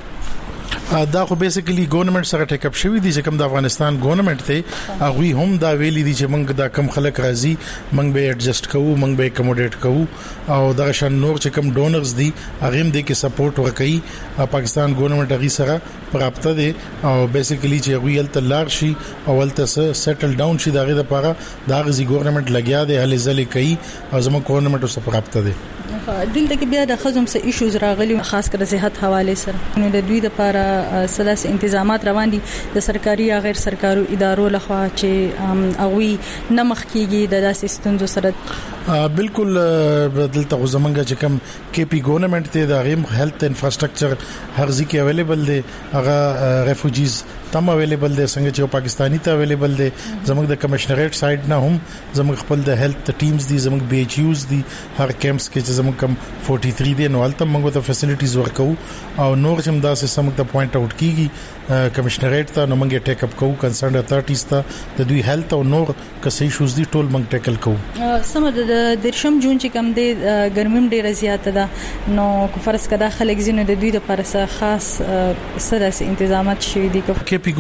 Speaker 16: دا خو بیسیکلی ګورنمنت سره ټیک اپ شوی دي چې کوم د افغانستان ګورنمنت ته هغه هم دا ویلي دي چې موږ دا کم خلک راځي موږ به ایڈجسټ کوو موږ به اکوموډیټ کوو او دا شان نور چې کوم ډونرز دي هغه هم د کې سپورټ ورکړي پاکستان ګورنمنت هغه سره پراپته دي او بیسیکلی چې هغه ولته لار شي او ولته سیټل ډاون شي دغه لپاره دا غزي ګورنمنت لګیا دي هلي ځلې کوي او زموږ ګورنمنت سره پراپته دي
Speaker 15: دلته کې بیا د خزم سه ایشوز راغلي خاص کر صحت حواله سره نو د دوی لپاره سلاس تنظیمات روان دي د سرکاري یا غیر سرکاري ادارو لخوا چې اووي نمخ کیږي د داسې ستونزو سره
Speaker 16: بالکل بدلته زمونږه چې کوم کې پی ګورنمنت ته د غیم هیلث انفراستراکچر هر ځکه اویلیبل دي هغه ریفوجیز تم اویلیبل دي څنګه چې پاکستانی ته اویلیبل دي زموږ د کمشنریټ سایډ نه هم زموږ خپل د هیلث ټیمز دي زموږ بي ایچ یوز دي هر کیمپس کې چې زموږ کم 43 دي نو البته موږ ته فیسیلیټیز ورکو او نور چې دا سم د پوینټ اوټ کیږي کمشنریټ ته نو موږ ټیک اپ کوو کنسرن اتھارټیز ته د دوی هیلث او نور کسي ایشوز دي ټول موږ ټیکل کوو
Speaker 15: سم د درشم جون چې کم دي ګرمیم ډیره زیاته ده نو فرض کړه خلک زینو د دوی لپاره خاص سره تنظیمات شوي دي
Speaker 16: کې پی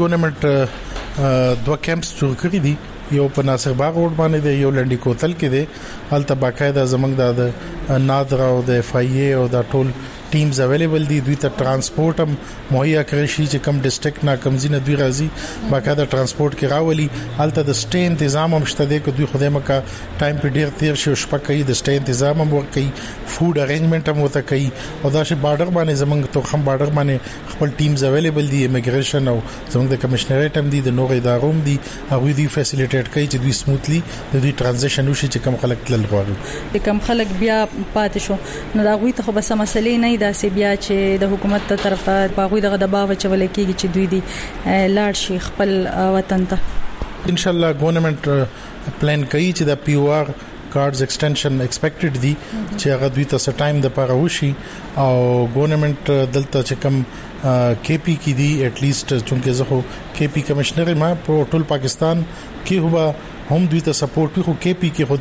Speaker 16: ګورنمنت دوه کیمپس جوړ کړی دي یو په ناصر باغ روډ باندې دی یو لنډی کوتل کې دی هلته باقاعده زمنګ د نادر او د اف ای ای او د ټول ټیمز اویلیبل دي دوی ته ترانسپورت هم مهیا کړی شي چې کم ډیسټریکټ نه کم زینه دوی راځي باقاعده ترانسپورت کې راولي هلته د سټې تنظیم هم شته دی چې دوی خوده مکه ټایم په ډیر تیر شي شپه کوي د سټې تنظیم هم ورکوي فود ارینجمنت هم وته کوي او دا شي بارډر باندې زمنګ ته هم بارډر باندې خپل ټیمز اویلیبل دي امیګریشن او زمنګ د کمشنریټ هم دي د نور ادارو هم دي هغه دوی فیسیلیټیټ کوي چې دوی سموثلی د دوی ترانزیشن وشي چې کم خلک تل غواړي
Speaker 15: کم خلک بیا پاتې شو نو دا غوي ته خو بس مسلې نه دا سی بیا چې د حکومت تر طرفه باغوي دغه دباو چول کېږي چې دوی دي لاړ شي خپل وطن ته
Speaker 16: ان شاء الله ګورنمنت پلان کوي چې د پی او آر کارډز ایکسټنشن ایکسپیکټډ دي چې هغه دوی ته ټایم د پاره وشي او ګورنمنت دلته چې کم کې پی کې دي اټ لیست چونکه زه خو کې پی کمشنر ما په ټول پاکستان کې هوا هم دوی ته سپورټ خو کې پی کې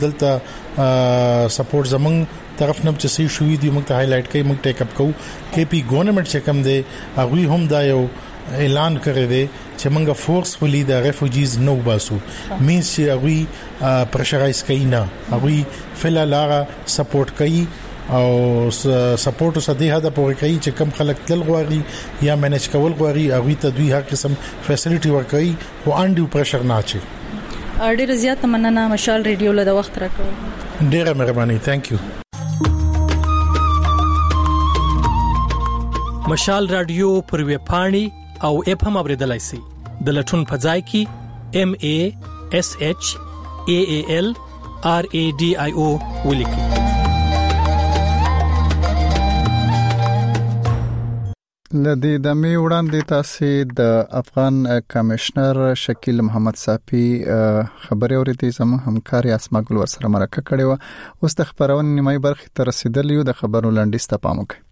Speaker 16: خدلته سپورټ زمنګ طرف نه چې سي شوې دي موږ ته هایلایټ کوي موږ ټیک اپ کوو کې پی ګورنمنت چې کم دی هغه هم دا یو اعلان کړی دی چې موږ فورسفلی د ریفوجیز نو باسو مینس چې هغه پرشرایز کوي نه هغه فلال هغه سپورټ کوي او سپورټ اوس د هدا پورې کوي چې کم خلک تل غواړي یا مینج کول غواړي هغه ته دوی هر قسم فیسیلیټي ورکوي او انډیو پرشر نه اچي
Speaker 15: ډیره زیاته مننه مشال ریډیو له وخت راکړو
Speaker 16: ډیره مهرباني ثانک یو
Speaker 17: مشال رادیو پر وی پاڼي او اپ هم اوریدلای شي د لټون په ځای کې MASHALRADIO ولیکئ
Speaker 1: لدی د می وړاندې تاسو د افغان کمشنر شکیل محمد صافی خبري اوریدي زموږ همکاري اسما ګل ورسره مرکه کړې و. اوس د خبرونه نیمه برخه تر رسیدلی د خبرو لنډیز ته پام وکړئ.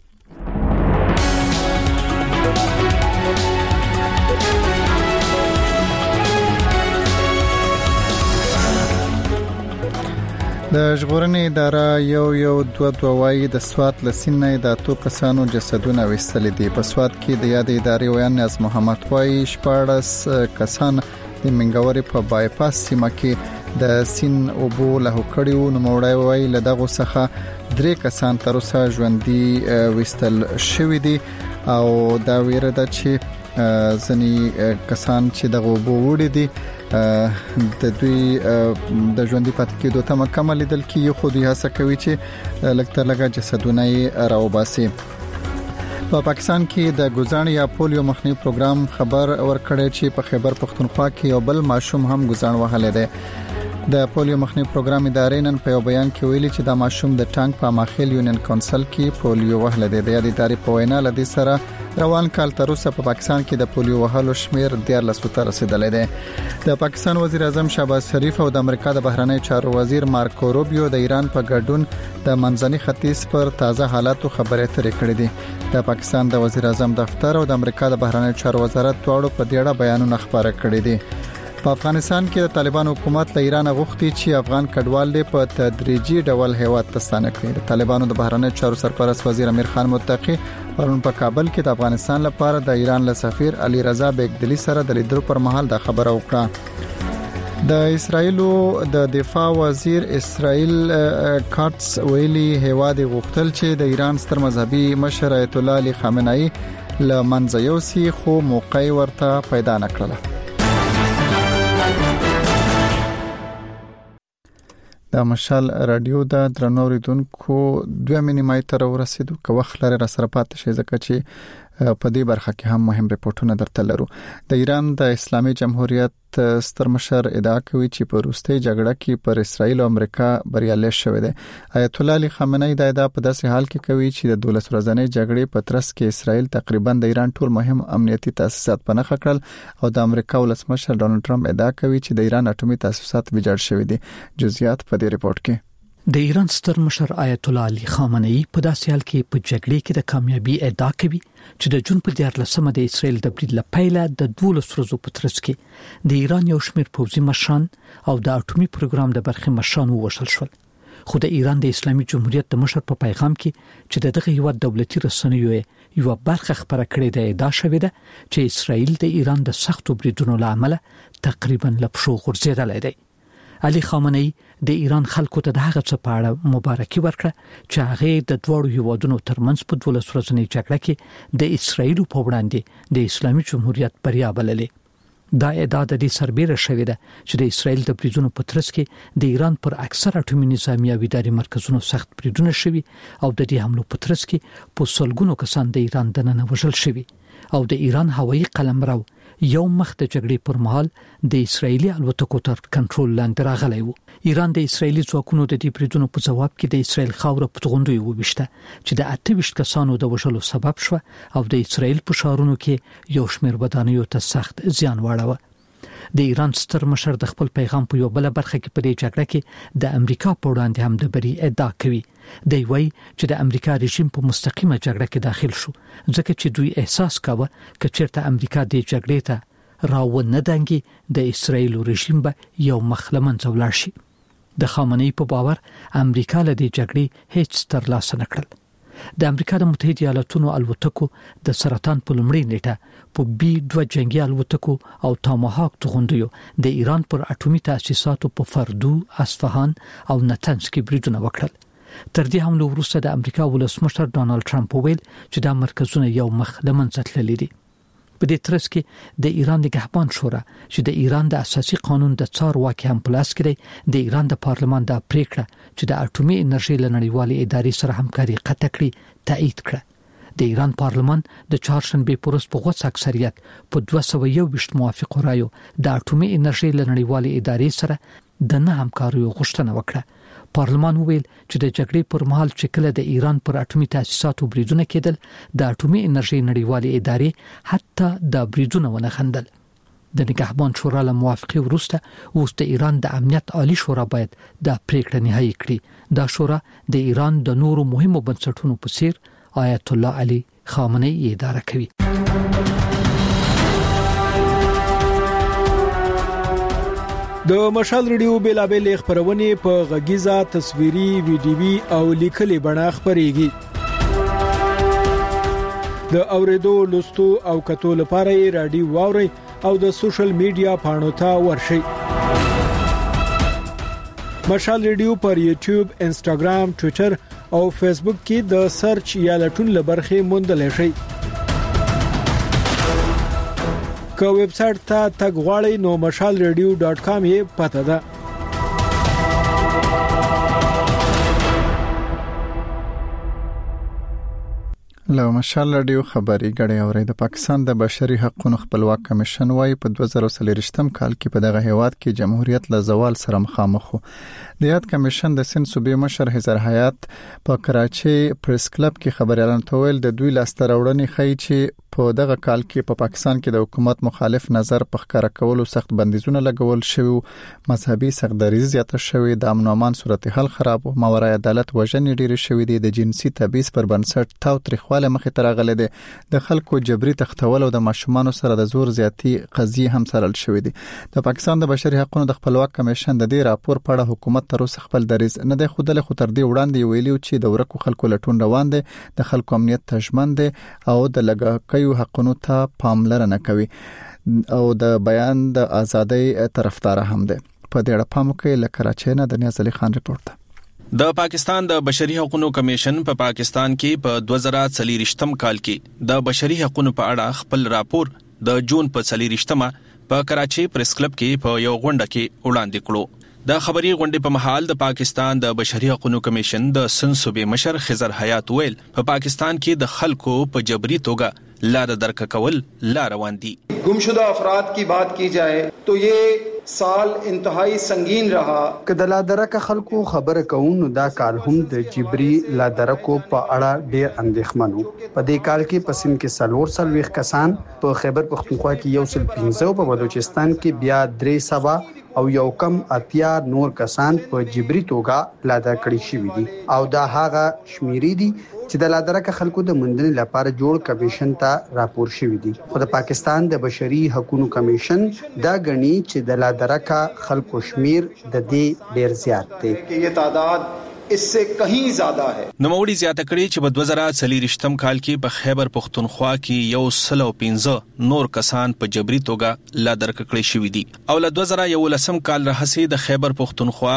Speaker 1: د ژغورنې اداره یو دوه وایي د سوات لسینې د اتو کسانو جسدونه وستل دي. په سوات کې د یاد ادارې ویان از محمد وایي 14 کسان د منګوري په بایپاس سیمه کې د سین او بو له کړیو نو موړی وایي له دغه څخه 3 کسان تر اوسه ژوندۍ وستل شوې دي او دا ویره ده چې ځنی کسان چې دغه بو وړي دي د دوی د ژوندۍ پاتې کېدو ته مکمل لیدل کی خو دوی هڅه کوي چې لکه لګا جسدونه راوباسي. په پاکستان کې د ګوزان یا پولیو مخنیوي پروګرام خبر ورکړی چې په خیبر پختونخوا کې یو بل ماشوم هم ګوزان وهلی دی. د پولیو مخنیوي پروګرام ادارې نن په یو بیان کې ویلي چې دا ماشوم د ټانک په ماخیل یونین کونسل کې پولیو وهلی دی. د ادارې په وینا لدی سره روان کال تر اوسه په پاکستان کې د پولیو وهلو شمیر 14 ته رسیدلی دی. د پاکستان وزیر اعظم شهباز شریف او د امریکا د بهرنی چارو وزیر مارکو روبیو د ایران په ګډون د منځني ختیځ پر تازه حالاتو خبرې اترې کړې دي. د پاکستان د وزیر اعظم دفتر او د امریکا د بهرنی چارو وزارت دواړو په دې اړه بیانونه خبره کړې دي. په افغانستان کې د طالبان حکومت له ایران غوښتي چې افغان کډوال په تدریجي ډول هیواد ته ستانه کړي. د طالبانو د بهرنی چارو سرپرست وزیر امیر خان متقی پرون په کابل کې د افغانستان لپاره د ایران له سفیر علي رضا بیگدلی سره د لیدلو پر مهال دا خبره وکړه. د اسرایلو د دفاع وزیر اسرائیل کاتس ویلي هیواد غوښتل چې د ایران ستر مذهبي مشر آیت الله علي خامنه‌ای له منځه یوسي خو موقع ورته پیدا نکړه. د مشال رادیو د درنوریدونکو 2 نیمه تر ورسېدو که وخت لري را سره پاتې شي ځکه چې په دې برخه کې هم مهم ریپورتونه درته لرو. د ایران د اسلامي جمهوریت ستر مشر ادعا کوي چې په روسي جګړه کې پر اسرائیل او امریکا بریالي شوه دي. آیت الله علي خامنه‌ای دا ادعا په داسې حال کې کوي چې د 12 ورځې جګړې په ترڅ کې اسرائیل تقریبا د ایران ټول مهم امنیتي تاسیسات په نښه کړل او د امریکا ولسمشر ډونالد ټرمپ ادعا کوي چې د ایران اټومي تاسیسات ویجاړ شوي دي. جزئیات په دې ریپورت کې.
Speaker 18: د ایران ستر مشر آیت الله علي خامنه‌ای په داسې حال کې په جګړې کې د کامیابی ادعا کوي چې د جون په 14مه د اسرائیل د برید لپاره د 12 ورځو په ترڅ کې د ایران یو شمېر پوځي مشران او د اټومي پروګرام د برخې مشران ووژل شول. خو د ایران د اسلامي جمهوریت د مشر په پیغام کې چې دغه یو دولتي رسنیو یو برخه خبره کړې ده ادعا شوې ده چې اسرائیل د ایران د سختو بریدونو لامل تقریبا لپښو غورځېدلی دی. علي خامنه‌ای د ایران خلکو ته د هغه څه په اړه مبارکي ورکړه چې هغه د دوړو هیوادونو ترمنځ په 12 ورځې جګړه کې د اسرائیل په وړاندې د اسلامي جمهوریت بریا بللې. دا ادعا د دې سربېره شوې ده چې د اسرائیل د بریدونو په ترڅ کې د ایران پر اکثر اټومي نظامي او اداري مرکزونو سخت بریدونه شوي او د دې حملو په ترڅ کې په سلګونو کسان د ایران دننه وژل شوي او د ایران هوایي قلمرو یو مخ د جګړې پر مهال د اسرایلی الوتکو تر کنټرول لاندې راغلی و. ایران د اسرایلی ځواکونو د دې بریدونو په جواب کې د اسرایل خاوره په توغندوی وبشته چې د 28 کسانو د وژلو سبب شو او د اسرایل په شهرونو کې یو شمېر ودانیو ته سخت زیان واړاوه. د ایران ستر مشر د خپل پیغام په یو بل برخه کې په دې جګړه کې د امریکا په وړاندې هم د بری ادعا کوي. دی وایي چې د امریکا رژیم په مستقیمه جګړه کې داخل شو ځکه چې دوی احساس کاوه چې چیرته امریکا د جګړې ته راو نه دنګي د اسرایل رژیم به یو مخلمن ځولاړ شي. د خامنه‌ای په باور امریکا له دې جګړې هیڅ ترلاسه نه کړل. د امریکا د متحده ایالاتونو الوتکو د سرطان په لومړۍ نیټه په B-2 جنگي الوتکو او تاماهاک توغندیو د ایران پر اټومي تاسیساتو په فردو، اصفهان او نتنز کې بریدونه وکړل. تر دې حمله وروسته د امریکا ولسمشر ډونالد ټرمپ ویل چې دا مرکزونه یو مخ له منځه تللي دي. په دې ترڅ کې د ایران نگهبان شورا چې د ایران د اساسي قانون د څار واکه هم پلاس کړي د ایران د پارلمان د پریکړه چې د اټومي انرژي لنړیوالې ادارې سره همکاري قطع کړي تایید کړه. د ایران پارلمان د چهارشنبه پروس په غوڅ اکثریت په 221 موافق رایو د اټومي انرژي لنړیوالې ادارې سره د نه همکارۍ غوښتنه وکړه. پارلمان وویل چې د جګړې پر مهال چې کله د ایران پر اټومي تاسیساتو بریدونه کېدل د اټومي انرژي نړیوالې ادارې حتی د بریدونه ونه خندل. د نگهبان شورا له موافقه وروسته اوس د ایران د امنیت عالی شورا باید د پریکړه نهایی کړي. دا شورا د ایران د نورو مهمو بنسټونو په څیر آیت الله علي خامنه‌ای اداره کوي.
Speaker 19: د مشال ریډیو بیلابل خبرونه په غږیزه تصویري ویډیوي او لیکلي بڼه خبريږي. د اوریدو لوستو او کتو لپاره رادیو واوري او د سوشل میډیا پاڼو ته ورشي. مشال ریډیو پر یوټیوب، انستګرام، ټوئیټر او فیسبوک کې د سرچ یا لټون لبرخه موندل شي. که ویب سټ ته تګ غواړئ نو mashalradio.com یې پته ده.
Speaker 1: له مشال رادیو خبري غړي اوري. د پاکستان د بشري حقوقو خپلواک کمیشن وايي په 2023م کال کې په دغه هیواد کې جمهوریت له زوال سره مخامخ وو. د یاد کمیشن د سند صوبې مشر هزار حیات په کراچي پریس کلب کې خبريالان تویل د دوی لاستراوړنې خي چې په دغه کال کې په پاکستان کې د حکومت مخالف نظر په ښکارا کولو سخت بندیزونه لګول شوی، مذهبي سختداري زیاته شوی، د امن او امان صورتحال خراب او ماورای عدالت وژنې ډېر شوی دي، د جنسي تبعیض پر بنسټ تاو تاریخواله مخې ته راغلي دي، د خلکو جبري تختول او د ماشومان سره د زور زیاتی قضیه هم سره شوی دي. د پاکستان د بشري حقوقو د خپلواک کمیشن د دې راپور په اړه حکومت تر اوسه خپل دریځ نه دی خوده، خو تر دې وړاندې ویلي چې د ورکو خلکو لټون روان دي، د خلکو امنیت تضمین دي او د لګښتو حقونو ته پاملرنه کوي او د بیان د ازادۍ طرفدار هم دي. په دې اړه پام کوي له کراچۍ نه د نیاز علي خان رپورت.
Speaker 20: د پاکستان د بشري حقوقو کمیشن په پاکستان کې په 2023م کال کې د بشري حقوقو په اړه خپل راپور د جون په 23مه په کراچي پریس کلب کې په یو غونډه کې وړاندې کړو. د خبري غونډې په محل د پاکستان د بشري حقوقو کمیشن د سند صوبې مشر خضر حیات ویل په پاکستان کې د خلکو په جبري توګه لار درک کول لا روان دي.
Speaker 21: गुमशुदा अफराद की बात की जाए तो ये साल इंतहाई संगीन रहा.
Speaker 22: کله لادرک خلکو خبره کوو دا کال هم د جبري لادرکو په اړه ډېر اندېښمنو. په دې کال کې پسند کې سلور سلويخ کسان، په خیبر پختونخوا کې یو سل 15، په بلوچستان کې بیا 300 او یو کم اتیا نور کسان په جبري توګه لاده کړی شوی دي او دا هغه شمیرې دي چې د لادرک خلکو د مندنې لپاره جوړ کمیشن ته راپور شوی دي. خو د پاکستان د بشري حقوقو کمیشن دا غني چې د لادرک خلکو شمیر د دې ډیر زیات دی
Speaker 21: چې یہ تعداد इससे कहीं ज्यादा है.
Speaker 20: نوموړي زیاته کړي چې په 2023م کال کې په خیبر پختونخوا کې یو 115 نور کسان په جبري توګه لا درک کړی شوی دي او له 2011م کال راهسي د خیبر پختونخوا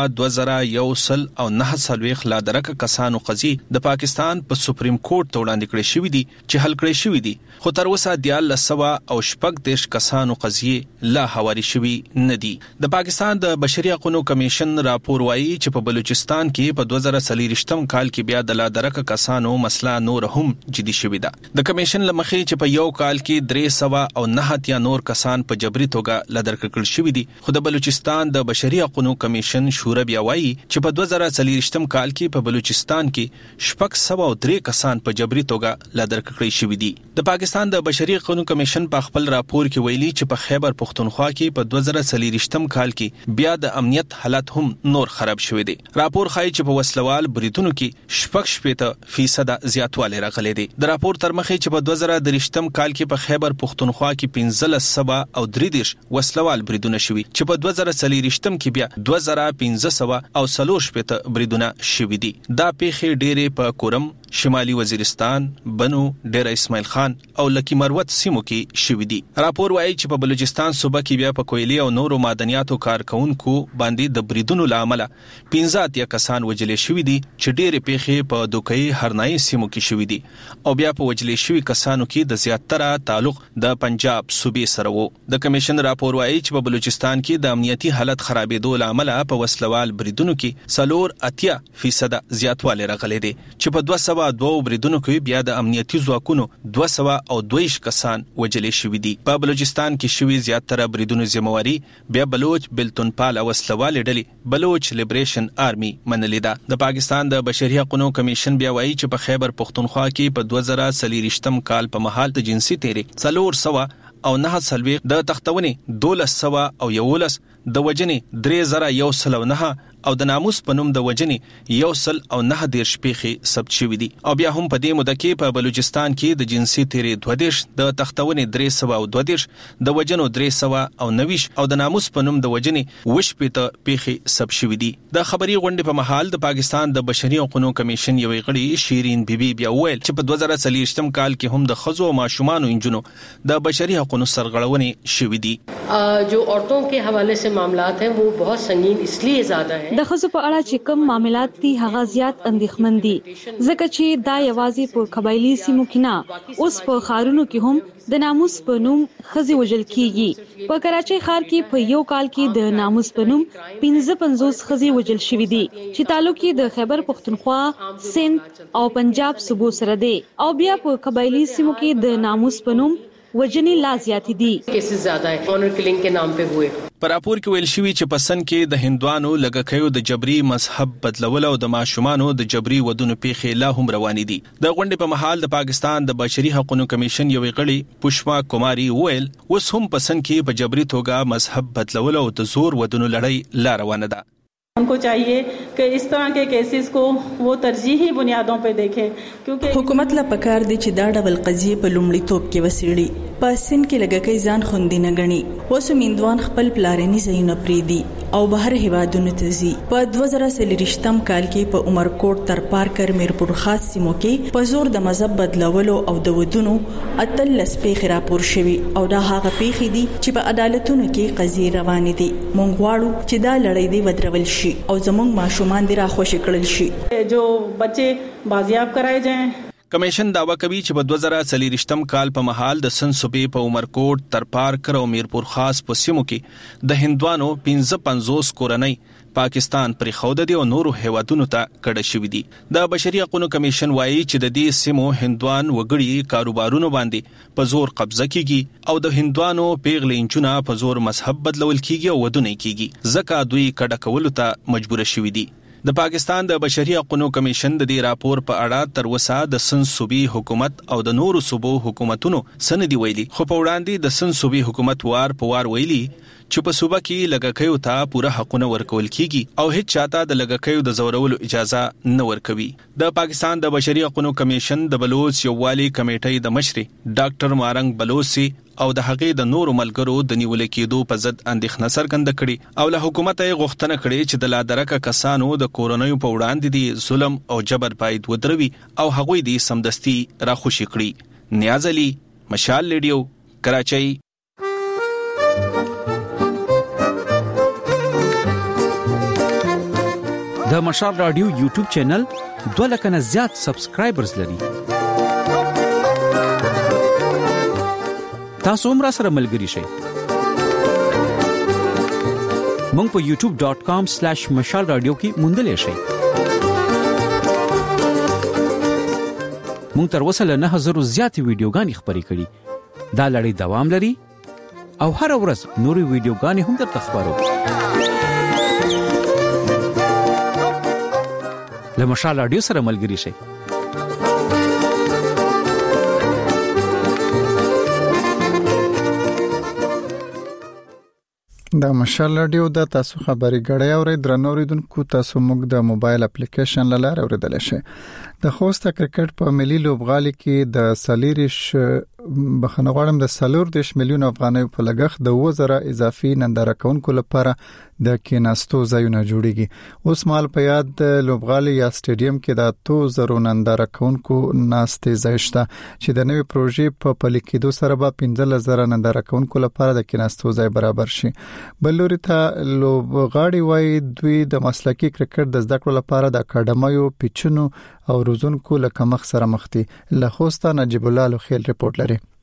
Speaker 20: 2109 لا درک کسانو قضیه د پاکستان په سپریم کورټ ته وړاندې کړی شوی دي چې حل کړی شوی دي، خو تر اوسه د 1910 کسانو قضیه لا حواري شوی نه دي. د پاکستان د بشري حقوقو کمیشن راپور وايي چې په بلوچستان کې په 2023م کال کې بیا د لادرک کسانو مسله نور هم جدي شوې ده. د کمیشن لمخې چې په یو کال کې 309 نور کسان په جبري توګه لادرک کړل شوې دي، خو د بلوچستان د بشري حقوقو کمیشن شورا بیا وایي چې په 2023م کال کې په بلوچستان کې 603 کسان په جبري توګه لادرک کړل شوې دي. د پاکستان د بشري حقوقو کمیشن په خپل راپور کې ویلي چې په خیبر پختونخوا کې په 2023م کال کې بیا د امنیت حالت هم نور خراب شوې دي. راپور ښایي چې په وسلوال بریدونو کې 6% زیاتوالی راغلی دی. د راپور تر مخې چې په 2023م کال کې په خیبر پختونخوا کې 15 او 33 وسلوال بریدونه شوي چې په 2023م کې بیا 2500 او 40 بریدونه شوي دي. دا پیښې ډېرې په کورم، شمالي وزیرستان، بنو، ډیر اسماعیل خان او لکی مروت سیمو کې شوي دي. راپور وايي چې په بلوچستان صوبه کې بیا په کویلي او نورو معدنیاتو کارکونکو باندې د بریدونو لامل 15 کسان وجلې شوي دي چې ډېرې پیښې په دوکۍ هرنایي سیمو کې شوي دي او بیا په وجلې شوي کسانو کې د زیاتره تعلق د پنجاب صوبې سره وو. د کمیشن راپور وايي چې په بلوچستان کې د امنیتي حالت خرابېدو لامل په وسلوال بریدونو کې 4% زیاتوالی راغلی دی چې په 202 بریدونو کې بیا د امنیتي ځواکونو 222 کسان وجلې شوي دي. په بلوچستان کې شوي زیاتره بریدونو ذمہواری بیا بلوچ بلتونپال او وسلوال ډلې بلوچ لیبریشن آرمي منلې ده. د پاکستان د بشري حقوقو کمیشن بیا وایي چې په خیبر پختونخوا کې په 2023 کال په مهال د جنسي تیرې 409 د تختونې 1211 د وجنې 3109 او د ناموس په نوم د وجنې 109 پیخي ثبت شوې دي. او بیا هم په دې موده کې په بلوچستان کې د جنسي تیرې 22 د تختونې 322 د وجنو 390 او د ناموس په نوم د وجنې 20 پیخي ثبت شوې دي. د خبري غونډې په محل د پاکستان د بشري حقوقو کمیشن یو غړي شیرین بیبي بیا ویل چې په 2023 کال کې هم د خزو او ماشومان انجونو د بشري حقوقو سرغړونې شوې دي.
Speaker 2: जो औरतों के हवाले से मामलात हैं वो बहुत संगीन इसलिए ज्यादा है
Speaker 4: د خزو په اړه چې کوم معاملات دي هغه زیات اندېښمن دي ځکه چې دا یوازې په قبایلی سیمو کې نه اوس په خارونو کې هم د ناموس په نوم خزي وجل کیږي. په کراچۍ ښار کې په یو کال کې د ناموس په نوم 55 خزي وجل شوې دي چې تعلق یې د خیبر پختونخوا، سند او پنجاب صوبو سره دی. او بیا په قبایلی سیمو کې د ناموس په نوم وجنی لا زیاتی دي.
Speaker 2: کیسز زیاده ہے آنر کلنگ کے نام پہ ہوئے.
Speaker 20: پر راپور کې ویل شوی چې پسند کې د هندوانو لګکیو د جبري مذهب بدلول او د ماشومانو د جبري ودونو پیښې لا هم روانې دي. د غونډې په محل د پاکستان د بشري حقوقو کمیشن یو غړي پښما کوماری ویل اوس هم پسند کې په جبري توګه مذهب بدلول او د زور ودونو لړۍ لا روانه ده.
Speaker 23: उनको चाहिए कि इस तरह के केसेस को वो तरजीही बुनियादों पे देखें क्योंकि
Speaker 15: حکومت لا پکار دي چې دا ډول قضیه په لومړی توپ کې وسیړي. په سین کې لګکې ځان خوندې نه غني اوس میندوان خپل پلارني زینو پریدي او بهر هوادونو ته ځي. په 2023 کال کې په عمرکوټ تر پارکر میرپور خاص سیمو کې په زور د مذهب بدلولو او د ودونو اتل لسپېخ راپور شوی او دا هغه پیښې دي چې په عدالتونو کې قضیې روانې دي. مونږ غواړو چې دا لړۍ دی ودرول شي او زموږ ماشومان دی راخوش کړل شي
Speaker 23: جو بچے بازیاب کرائے جائیں.
Speaker 20: کمیشن داوا کوي چې په 2023 کال په محل د سن صوبې په عمرکوټ تر پارکر او میرپور خاص په سیمو کې د هندوانو 55 کورنۍ پاکستان پر خوده دي او نورو هیوادونو ته کډه شوې دي. د بشري حقوقو کمیشن وایي چې د دې سیمو هندوان وګړي کاروبارونو باندې په زور قبضه کیږي او د هندوانو پیغلې انچونه په زور مذهب بدلول کیږي او ودونه کیږي ځکه دوی کډه کولو ته مجبور شوي دي. د پاکستان د بشري حقوقو کمیشن د دې راپور په اړه تر اوسه د سن صوبې حکومت او د نورو صوبو حکومتونو سندې ویلي خو په وړاندې د سن صوبې حکومت وار په وار ویلي چې په صوبه کې لګکیو ته پوره حقونه ورکول کیږي او هیڅ چاته د لګکیو د زورولو اجازه نه ورکوي. د پاکستان د بشري حقوقو کمیشن د بلوچ یووالي کمیټې د مشر ډاکټر مارنګ بلوچي او د هغې د نورو ملګرو د نیول کېدو په ضد اندېښنه څرګنده کړې او له حکومت یې غوښتنه کړې چې د لادرکه کسانو د کورونیو په وړاندې دي ظلم او جبر باید ودروي او هغوی دې سمدستي راخوشي کړي. نیاز علي، مشال ریډیو، کراچۍ.
Speaker 24: د مشال رادیو یوټیوب چینل 2 لک نه زیات سبسکرایبرز لري. تاسو هم را سره ملګري شئ. مونږ په youtube.com/mashal radio کې موندلې شئ. مونږ تر اوسه له 9000 زیات ویډیوګانې خبرې کړې. دا لړۍ دوام لري او هر ورځ نوري ویډیوګانې هم درته خبرو. له مشال رادیو سره ملګري شئ.
Speaker 1: د مشال رادیو د تاسو خبري غړې اوري درنو ریدونکو تاسو موږ د موبایل اپلیکیشن لاره اوریدل شئ. د خوست کرکټ په ملي لوبغالي کې د سالیریش بخنغړم د 3 میلیون افغانۍ په لګښت د 2000 اضافي ننداره کونکو لپاره د کیناستو ځایونه جوړیږي. اوس مال په یاد د لوبغالي یا سټیډیم کې د 2000 ننداره کونکو ناستې ځای شته چې د نوې پروژې په پلي کېدو سره به 15000 ننداره کونکو لپاره د کیناستو ځای برابر شي. بلوري ته لوبغاړي وایي دوی د مسلکي کرکټ د زده کړو لپاره د اکاډمیو پیچونو او روزونکو له کمښت سره مخ دي. له خوسته نجیب الله لوخیل ریپورت لري.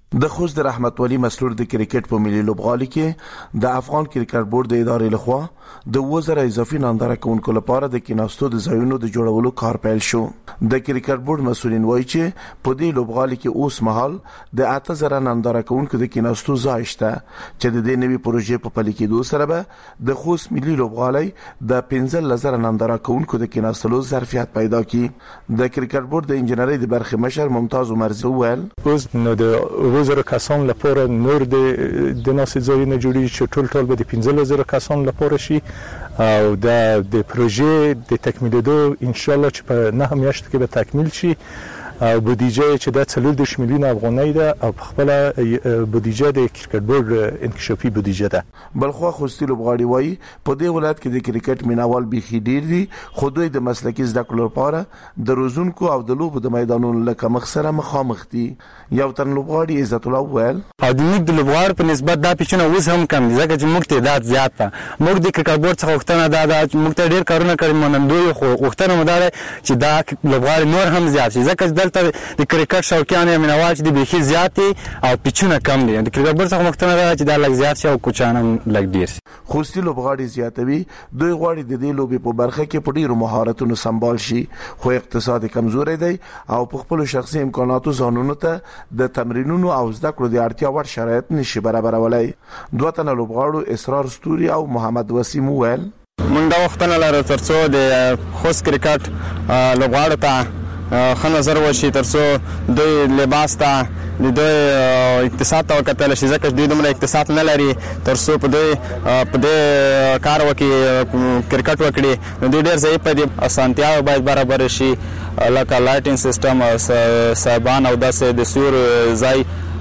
Speaker 3: د خوست د رحمت ولی مسرور د کرکټ په ملي لوبغالي کې د افغان کرکټ بورډ د ادارې لخوا د 2000 اضافي ننداره کوونکو لپاره د کیناستو د ځایونو د جوړولو کار پیل شو. د کرکټ بورډ مسولین وایي چې په دې لوبغالي کې اوس مهال د 8000 ننداره کوونکو د کیناستو ځای شته چې د دې نوي پروژې په پلي کېدو سره به د خوست ملي لوبغالي د 15000 ننداره کوونکو د کیناستلو ظرفیت پیدا کړي. د کرکټ بورډ د انجنیري د برخې مشر ممتاز عمرزی وویل
Speaker 5: اوس نو د 2000 کسان لپاره نور د ناسې ځایونه جوړي چې ټول به د 15000 کسان لپاره شي او د پروژې د تکمیلېدو ان شاء الله چې په 9 میاشتو کې به تکمیل شي او بودیجه چې د 40 میلیون افغانۍ ده او په خپل بودیجه د کرکټ بورډ انکشافي بودیجه ده.
Speaker 3: بلخوا خوستي لوبغاړي وایي په دې ولایت کې د کرکټ مینوال بيخي ډیر دي خو دوی د مسلکي زده کړو لپاره د روزونکو او د لوبو د میدانونو لکه مخ سره مخامخ دي. یو تن لوبغاړي عزت الله وویل
Speaker 7: او د موږ د لوبغاړو په نسبت دا پیچونه اوس هم کم دي ځکه چې موږ تعداد زیات ده. موږ د کرکټ بورډ څخه وختونه دا موږ ته ډیر کارونه کړی مونږ خو وختونه مدار چې دا لوبغاړي نور هم زیات شي ځکه دلته د کرکټ شوقیان یا مینوال چې د بيخي زیات دي او پیچونه کم دي. د کرکټ بورډ څخه وختونه دا چې دا لږ زیات شي او کوچان هم لږ ډیر شي.
Speaker 3: خوستي لوبغاړي زیاتوي دوی غواړي د دې لوبي په برخه کې په ډیرو مهارتونو سمبال شي خو اقتصادي کمزوري دی او په خپل شخصي امکاناتو ځانونو ته د تمرینونو او زده کړو د اړتیا وړ شرایط نشي برابرولای. دوه تنه لوبغاړو اسرار ستوري او محمد وسیم وویل
Speaker 7: موږ دا وختونه لرو ترڅو د خوست کرکټ لوبغاړو ته خو نظر وشي ترڅو دوی لباس ته د دوی اقتصاد ته وکتل شي ځکه دوی دومره اقتصاد نه لري ترڅو په دې کار وکړي کرکټ وکړي دوی ډېر ضعیف دي. اسانتیا باید برابر شي لکه لایټینګ سیستم او صابان او داسې د سور ځای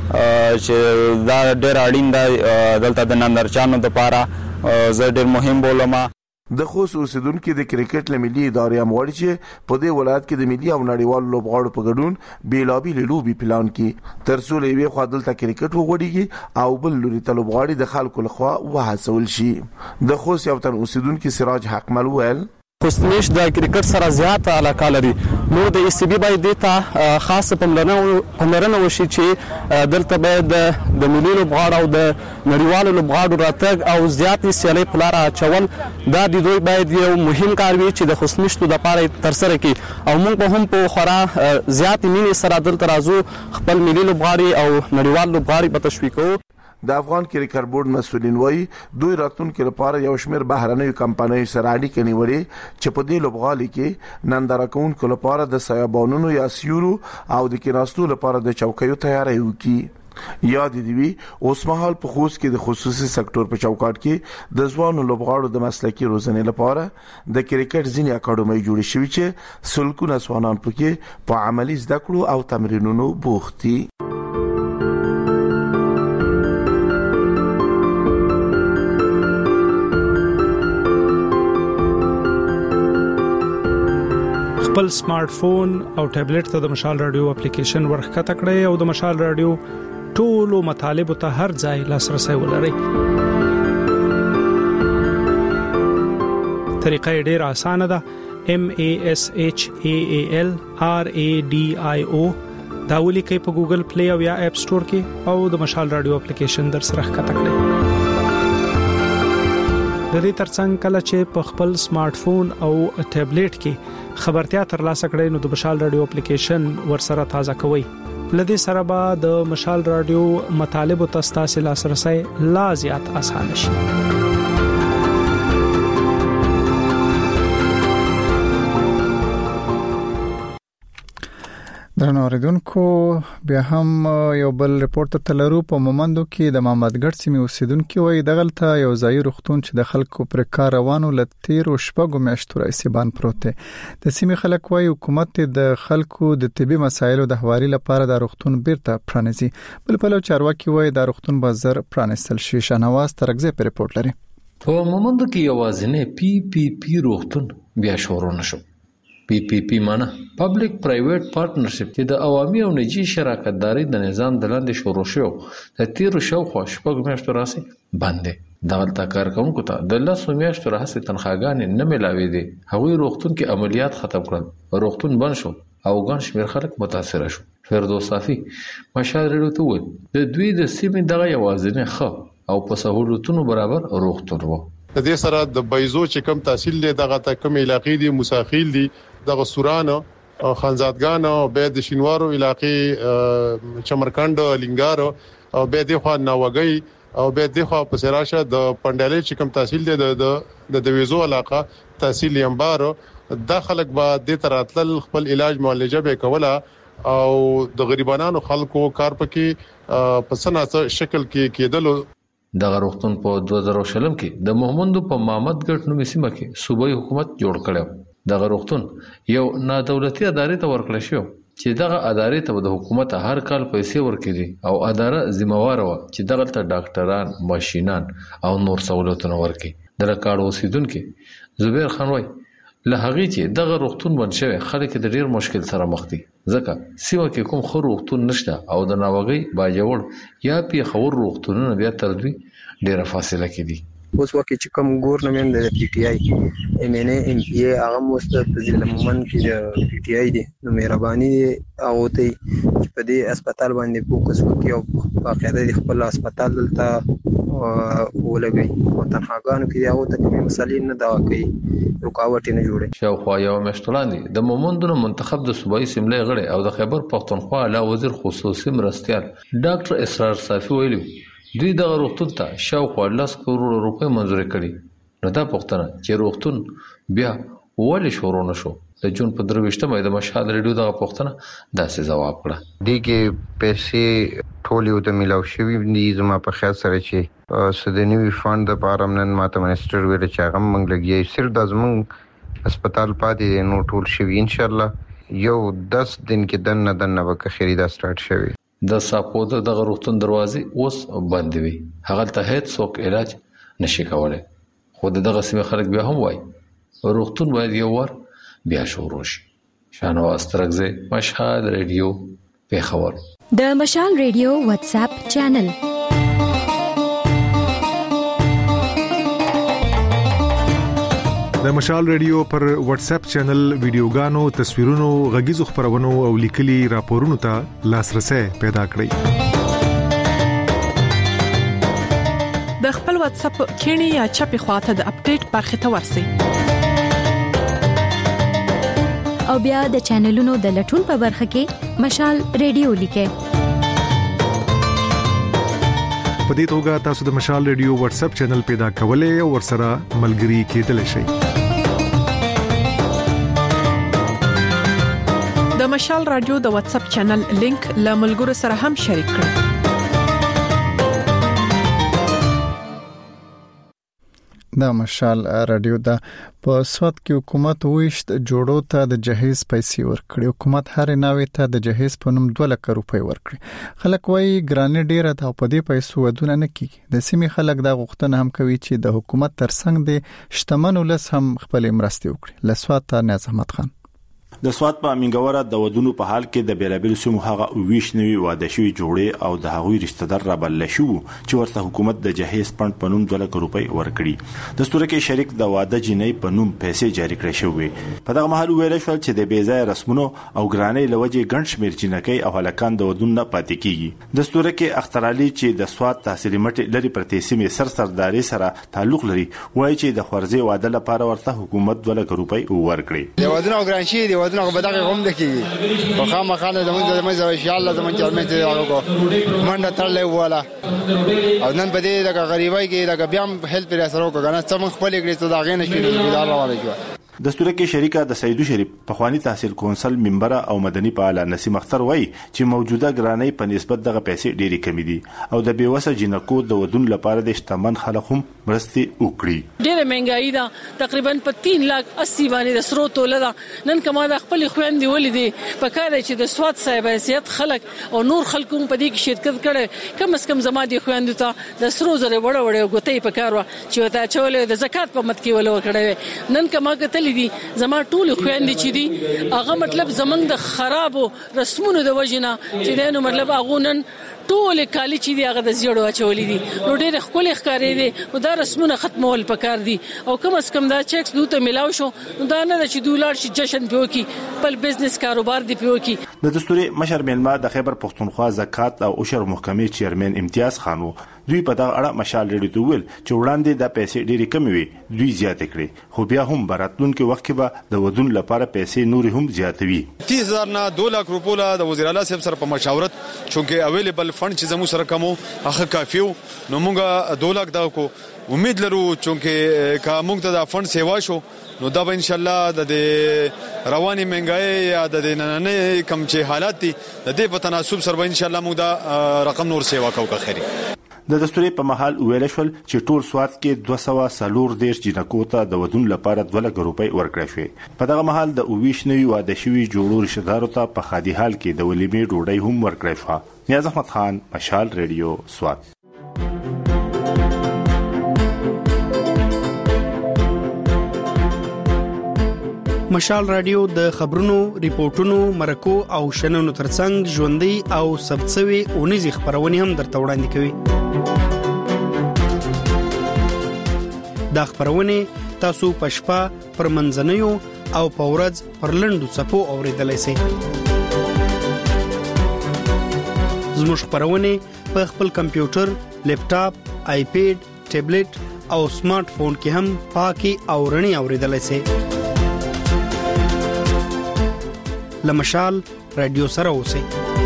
Speaker 7: چې دا ډېر اړین دی دلته د نندارچیانو لپاره زه ډېر مهم بولم.
Speaker 3: د خوست اوسیدونکو د کرکټ لملي ادارې اموړي چې په دې ولایت کې د ملي او نړیوالو لوبغاړو په ګډون بیلابېل لوبي پلان کړي ترڅو لوي خو دلته کرکټ وغوړيږي او بل لوري ته لوبغاړي د خلکو لخوا وهڅول شي. د خوست یو تن اوسیدونکو سراج حقمل وویل
Speaker 7: خوستمیش د کرکټ سره زیات علاقه لري نو د ای سی بي باید د خاصه پملرنه وشي چې دلته باید د ملي لوبغاړو او د نړیوالو لوبغاړو راتګ او زیات سیالي په لار اچول دا د دوی باید یو مهم کار وي چې د خوستمیشتو د لپاره تر سره کړي او موږ په هم په خورا زیات مینې سره دلته راځو خپل ملي لوبغاړي او نړیوال لوبغاړي په تشویق کوو.
Speaker 3: د افغان کرکټ بورډ مسولین وایي دوی راتلونکو لپاره یو شمېر بهرنیو کمپنیو سره اړیکې نیولې چې په دې لوبغالي کې ننداره کوونکو لپاره د سیابانونو یا سیورو او د کیناستو لپاره د چوکیو تیاری وکړي. یاد دی وی اوس مهال په خوست کې د خصوصي سکتور په چوکاټ کې د ځوانو لوبغاړو د مسلکي روزنې لپاره د کرکټ ځینې اکاډمۍ جوړې شوې چې سلګونه ځوانان پکې په عملی زده کړو او تمرینونو بوخت دي.
Speaker 8: خپل سمارټ فون او ټابلیټ ته د مشال رادیو اپلیکیشن ورخکته کړئ او د مشال رادیو ټولو مطالبه ته هر ځای لاسرسي ولرئ. طریقه ډېر اسانه ده. MASHAAL RADIO دا ولیکئ په ګوګل پلی او یا اپ سٹور کې او د مشال رادیو اپلیکیشن در سره ښکته کړئ. د دې ترڅنګ کله چې په خپل سمارټ فون او ټابلیټ کې خبرتیا ترلاسه کړئ نو د مشال رادیو اپلیکیشن ورسره تازه کوئ. لدې سره به د مشال رادیو مطالب او تاسو لاسرسي لا زیات اسانه شي.
Speaker 1: درنو اوریدونکو بیا هم یو بل ریپورت ته لرو. په مومندو کې د محمدګړ سیمې اوسیدونکو وایي دغلته یو ځای روغتون چې د خلکو پر کار روانو لتیر او شپږو میاشتو راځي باندې پروت دی. د سیمې خلک وایي حکومت د خلکو د طبي مسایلو د حوالي لپاره د روغتون بیرته پرانیزي. بل په لو چارواکي وایي د روغتون بازار پرانیستل شي. شنواز ترغزه پر ریپورت لري.
Speaker 6: په مومندو کې یوازینی PPP روغتون بیا شروع نشو. PPP معنی پبلک پرایویټ پارټنرشپ چې د عوامي او نجی شراکت داري د نظام د لاندې شروع شو د تیر شاوخوا شپږ میاشتو راځي باندې دغلته کارکونکو ته د 10 میاشتو راځي تنخواګانې نه ملاوي دي. هغوی روغتون کې عملیات ختم کړل، روغتون بند شو او ګڼ شمېر خلک متاثر شو. فردوس صافي مشال رډیو ته وویل د دوی د سیمې دغه یوازینی ښه او په سهولتونو برابر روغتون و.
Speaker 9: د دې سره د بایزو چې کم تحصیل دی دغه ته کم علاقې دي مساخیل دي دغه سوران او خانزادګان او به د شینوارو علاقې چمرکند لنګار او به د خوا ناوګي او به د خوا په سراشه د پندالې چې کم تحصیل دی د ویزو علاقه تحصیل انبار د خلک با د تراتل خپل علاج معالجه به کوله او د غریبانو خلکو کار پکې په سناسه شکل کې کېدل.
Speaker 6: دغه روغتون په 2000 کې د محمد په محمد ګټ نومي سیمه کې صوبایي حکومت جوړ کړو. دغه روغتون یو نادولتي ادارې ته ورکړل شو چې دغه ادارې ته د حکومت هر کال پیسې ورکړي او اداره ذمہوار و چې دغه ته ډاکټران، ماشينان او نور سہولتونه ورکړي. د ریکارډ اوسیدونکو زبیر خان وای له هغه چې دغه روغتون بنشوي خلک د ډیر مشکل سره مخ دي ځکه سیمه کې کوم خو روغتون نشته او د ناوګي باجوړ یا پی خور روغتونونه بیا تر دوی ډیره فاصله کې دي.
Speaker 11: اوس وکه چې کوم ګورنمنت د پی ټی آی ام ان ام پی هغه مستند په ضلع مومن کې د پی ټی آی دي نو مهرباني او ته په دې هسپتال باندې فوکس وکړي او باقاعده د خپل هسپتال دلته ولګي او تنهاګانو کې هغه ته کوم مسلې نه دا کوي رکاوټ نه جوړي.
Speaker 6: شاوخوا یو مشتلاندې د مومندونو منتخب د صوبایي سیملې غړي او د خیبر پښتونخوا اعلی وزیر خصوصي مرستيال ډاکټر اسرار صافي ویلي دوی دغه روغتون ته شاوخوا 10 کروڑ روپۍ منزور کړي. نو دا پښتنه چې روغتون بیا ولې شروع نشو د جون په 23مه د مشهد ریډیو دغه پښتنه داسې جواب کړه
Speaker 12: دي کې پیسې ټولیو ته ملاو شوی دي زما په خیال سره چې سدنوي فند د پارلمان ماته منسٹر ویل چې هغه موږ لګي صرف د زمون هسپتال پاتې نو ټول شوی ان شاء الله یو 10 دن کې دنه وک خریدا سٹارټ شوی.
Speaker 6: د ساپو دغه روغتون دروازې اوس بند وي هغه ته هیڅ څوک علاج نشي کولای. خو دغه سیمه خلک بیا هم وای روغتون باید یو ور بیا شروع شي. شانواز ترغزه مشهد ریډیو پیښور.
Speaker 13: د مشال ریډیو واتس اپ چینل
Speaker 25: د مشال ریډیو پر واتس اپ چینل ویډیوګانو، تصویرونو، غږیزو خبرونو او لیکلي راپورونو ته لاسرسي پیدا
Speaker 26: کړئ. د خپل واتس اپ کینی یا چپی خواته د اپډیټ برخه ته ورسئ.
Speaker 13: او بیا د چینلونو د لټون په برخه کې مشال ریډیو لیکئ.
Speaker 25: په دې توګه تاسو د مشال ریډیو واتس اپ چینل پیدا کولای او ورسره ملګري کېدلی شئ.
Speaker 26: د مشال رادیو د واتس اپ چینل لینک له ملګرو سره هم شریک کړئ.
Speaker 1: د مشال رادیو د په سواد کې حکومت وښت جوړو ته د جهیز پیسې ورکړي. حکومت هر ناوې ته د جهیز په نوم 2 لک روپۍ ورکړي. خلک وايي ګرانې ډیره ته په دې پیسو ودونه نه کیږي. د سیمې خلک د غوښتنه هم کوي چې د حکومت ترڅنګ د شتمنو لس هم خپل مرستې وکړي. لسواد ته ناز احمد خان.
Speaker 27: د سواد په امنګوره د ودونو په حال کې د بیلابل سیمو هغه ویش نوي واده شوی جوړې او د هغوی رشتہ دار را بل شو چې ورته حکومت د جهیز پند په نوم 2 لک روپۍ ورکړي. د ستوره کې شریک د واده جنې په نوم پیسې جاری کړې شوې. په دغه محل ویل شو چې د بیځای رسمونو او ګرانۍ لوجې ګڼ شمیر جنکۍ او هلکان د ودون نه پاتې کیږي. د ستوره کې اخترالي چې د سواد تحصیلي مټ لري پرتې سیمې سرداري سره تعلق لري وایي چې د خورزي واده لپاره ورته حکومت 2 لک روپۍ ورکړي.
Speaker 28: د ودونو ګران شي د ودونو په دغه هم دکی په خامخانه زمونږ ان شاء الله زمونږ چرمه ته راغو منډه تړلې واله او نن په دې د غریبۍ کې د بیا هیلپ لري سره وکړه نه څم خپل کړی ته دا غینه شي د راواله شو.
Speaker 27: د ستوره کې شریکه د سیدو شریف پخوانی تحصیل کونسل منبر او مدني فعال نسیم اختر وایي چې موجوده ګرانۍ په نسبت دغه پیسې ډېری کمی دي او د بیوسه جنکو د ودون لپاره د شتمن خلک هم مرستې وکړي.
Speaker 2: ډېره مهنګايي ده تقریبا په 3,80,000 باندې د سرو توله ده. نن کما د خپل خويندې ولیدي په کار چې د سواد صاحب حیثیت خلک او نور خلکو په دې کې شرکت کړي. کم از کم زما د خويندې ته د سرو زره وړه غوتې په کار و چې وتا چولې د زکات په مت کې ولور کړي. نن کما کتل راغلي دي زما ټول خويندې چې دي هغه مطلب زمنګ د خرابو رسمونو د وجنه چې دینو مطلب هغه نن ټول کالی چې دی هغه د زیړو اچولې دي نو ډېر خپل ښکارې دي او دا رسمونه ختمول پکار دي او کم از کم دا چیکس دوته ملاو شو نو دا نه چې دولار شي جشن پیو کی بل بزنس کاروبار دی پیو کی
Speaker 27: د دستوري مشر میلمه د خیبر پختونخوا زکات او عشر محکمې چیرمن امتیاز خانو دوی په دا اړه مشال لري دوول چې وړاندې د پیسې ډېری کم وي دوی زیات کړي خو بیا هم براتلونکو وخت کې به د ودون لپاره پیسې نور هم زیاتوي
Speaker 10: 30000 نه 2 لک روپو لا د وزیر اعلی صاحب سره په مشاورت چونکه اویلیبل فند چې زمو سره کوم هغه کافیو نو موږ 2 لک دا کو امید لرو چونکه کا موږ ته دا فند سیوا شو نو دا به ان شاء الله د رواني منګای یا د نننې کم چې حالات دي د دې په تناسب سره ان شاء الله موږ دا رقم نور سیوا کوو که خیری
Speaker 27: د دستوري په محل ویل شول چې ټول سواد کې 240 جنکو ته د ودون لپاره 2 لک روپۍ ورکړل شوې په دغه محل د اوویش نوي واده شوي جوړو رشتہدارو ته په خادي حال کې د ولیمې ډوډۍ هم ورکړل شو نیاز احمد خان مشال ریډیو سواد
Speaker 14: مشال رادیو د خبرونو، ریپورتونو، مرکو او شننو ترڅنګ ژوندۍ او سبڅوي اونیزي خبرونه هم درته وړاندې کوي. دا خبرونه تاسو په شپه پر منځنیو او په ورځ پر لنډو صفو اوریدلای شئ. زموږ خبرونه په خپل کمپیوټر، لیپټاپ، آیپیډ، ټابلیټ او سمارټ فون کې هم پاکي او رڼي اوریدلای شئ. لمشال رادیو سره اوسئ.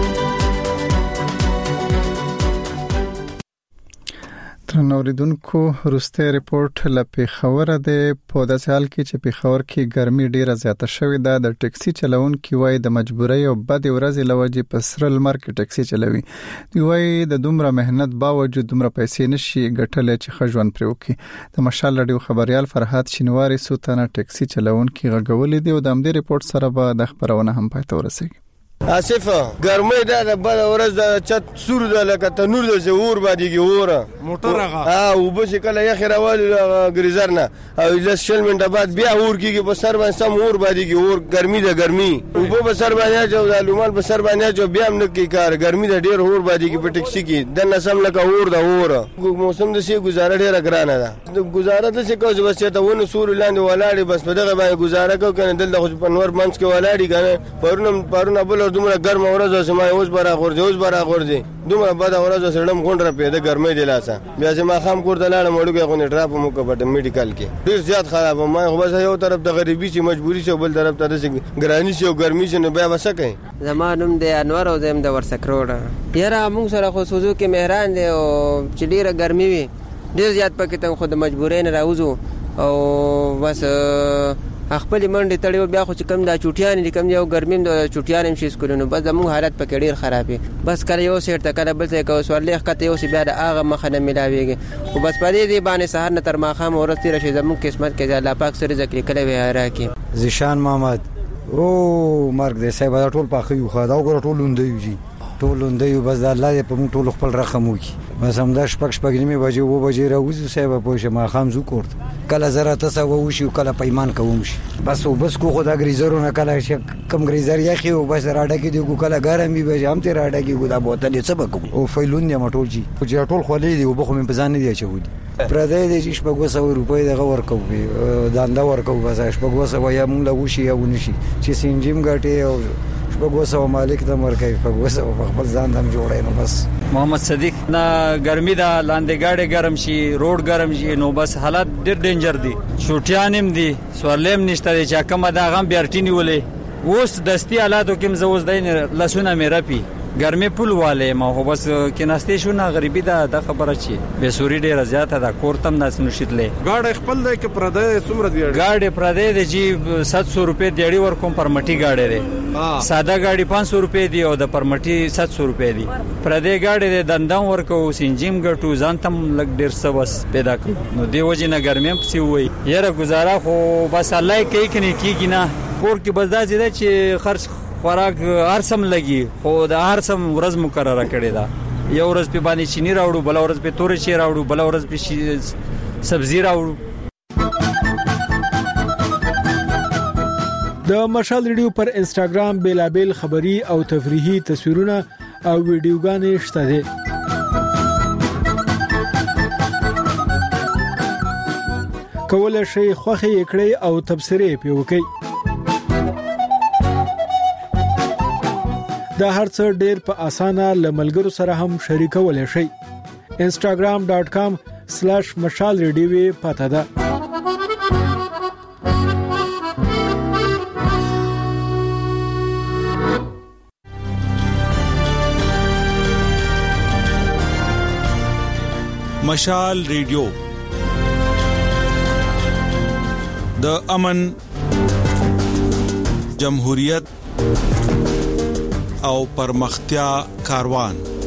Speaker 1: ترنوریدونکو روسته ریپورت لپاره خبره ده په داسې حال کې چې په خبر کې ګرمي ډیره زیاته شوې ده. د ټکسي چلونکو وای د مجبورۍ او بد ورځې لوجې په سرل مارکیټ ټکسي چلوي. دی وای د دومره مهنت باوجود دومره پیسې نشي ګټل چې خجوان پرې وکي. د مشال رادیو خبريال فرحات شینواری سوتانه ټکسي چلونکو غږولې دی او د همدې ریپورت سره به د خبرونه هم پاتې ورسېږي.
Speaker 16: آصفه ګرمۍ ده بل ورځ د چت سور ده لکه تنور د زور باندې ګوره موټر هغه او بس کله یې خیروال ګریزر نه او لس شل منټه بعد بیا اور کیږي په سر باندې سم اور باندې ګور ګرمي ده ګرمي او په سر باندې جو د لومال په سر باندې جو بیا هم نکي کار ګرمي ده ډیر اور باندې کې په ټکسي کې د نسم لکه اور ده اور موسم د سي گزاره ډیره ګرانه ده گزاره د څه کوځ بس ته ونه سور لاندې ولاړې بس په دغه باندې گزاره کو کنه دلته په نور منځ کې ولاړې کنه پرونه بل دومره ګرم ورځ سم اوس برا غورځي دومره بد ورځ سړم غونډه پیدا ګرمۍ دی لاسه بیا چې ما خام کور ته لاړم وړو کې غونې ټراپ مو کپټ میډیکل کې ډیر زیات خراب ما خو بس یو طرف د غریبي چې مجبوری شو بل طرف ته د ګرانی شو ګرمي شنو بیا وسکه
Speaker 17: زمانوم د انور او زم د ورسکروډ یاره موږ سره خو سوزو کې مهران دی او چې ډیره ګرمي وي ډیر زیات پکې ته خو د مجبورۍ نه راوځو او بس خپل منډه تړیو بیا خو چې کم دا چوټیان دي کم یو ګرمیم د چوټیان هم شي سکولونو بس زموږ حالت پکې ډیر خرابې بس کله یو سیټ ته کله بل څه کو سوالې خته یو سی بیا د هغه مخه نه ملاويږي او بس پدې دی باندې سحر نه تر ماخه ورځ تیر شي زموږ قسمت کې الله پاک سره ذکر کړي وي راکې
Speaker 18: زیشان محمد او مرګ دې صاحب ټول پاخه یو خدا ګور ټول لوندې ټول لوندې بس الله دې په موږ ټول خپل رقم وکي بس هم دا شپږ نیمه بجې و بجې راوځو صاحب په شه ما خام زو کوړ کله زره تاسو ووشي کله پیمان کوم شي بس کو خدا غریزرونه کله کم غریزر یا خو بس راډه کې دی کله ګرمي به هم ته راډه کې ګدا بوتل څه بکو او فیلون یې مټول جی چې ټول خولې دی وبخو مې په ځان نه دی چودي پردې دې شپږ 200 روپۍ دغه ورکو داندا ورکو بس شپږ 200 یا مونږ لا وشي یا ونشي چې سینجیم غټي او شپږ 200 مالک د مرکې شپږ 200 خپل ځان هم جوړای نو بس
Speaker 19: محمد صدیق نا ګرمي دا لاندې گاډي ګرم شي روډ ګرم شي نو بس حالت ډېر ډینجر دي چوټیانم دي سوالیم نشته چې کومه دا غم بیرټینی ولې اوس دستی حالاتو کې مزوز دین لسونه مې رپی ګرمي پول والے ما هو بس کیناستې شو نه غریبي دا د خبره چی به سوري ډیره زیاته دا کورتم ناس نشیدلې
Speaker 10: گاډي خپل د کې پردې څومره دی
Speaker 19: گاډي پردې د جی 700 روپے دیړي ور کوم پرمټي گاډي دی ساده گاډي 500 روپے دی او د پرمټي 700 روپے دی پردې گاډي د دندان ورکو سینجیم ګټو ځانتم لګ ډیر سوس پیدا کړ نو دی وجه نه ګرمیم پسی وای یره گزاره خو بس الله کوي کني کیږي نه کور کې بس دا چې خرج خوراک هرڅم لګي خو د هرڅم ورځ مقرره کړي دا یو ورځ په باندې چینی راوړو بل ورځ په تورې چی راوړو بل ورځ په سبزی راوړو
Speaker 8: د مشال ریډیو پر انستګرام بیلابل خبری او تفریحي تصویرونه او ویډیوګانې شته دي. کولای شئ خوښي کړئ او تبصرې پې وکړئ. دا هرڅه ډېر په اسانه لملګرو سره هم شریکولای شئ. instagram.com/mashalradio پته ده.
Speaker 4: مشال ریډیو د امن، جمهوریت او پرمختیا کاروان.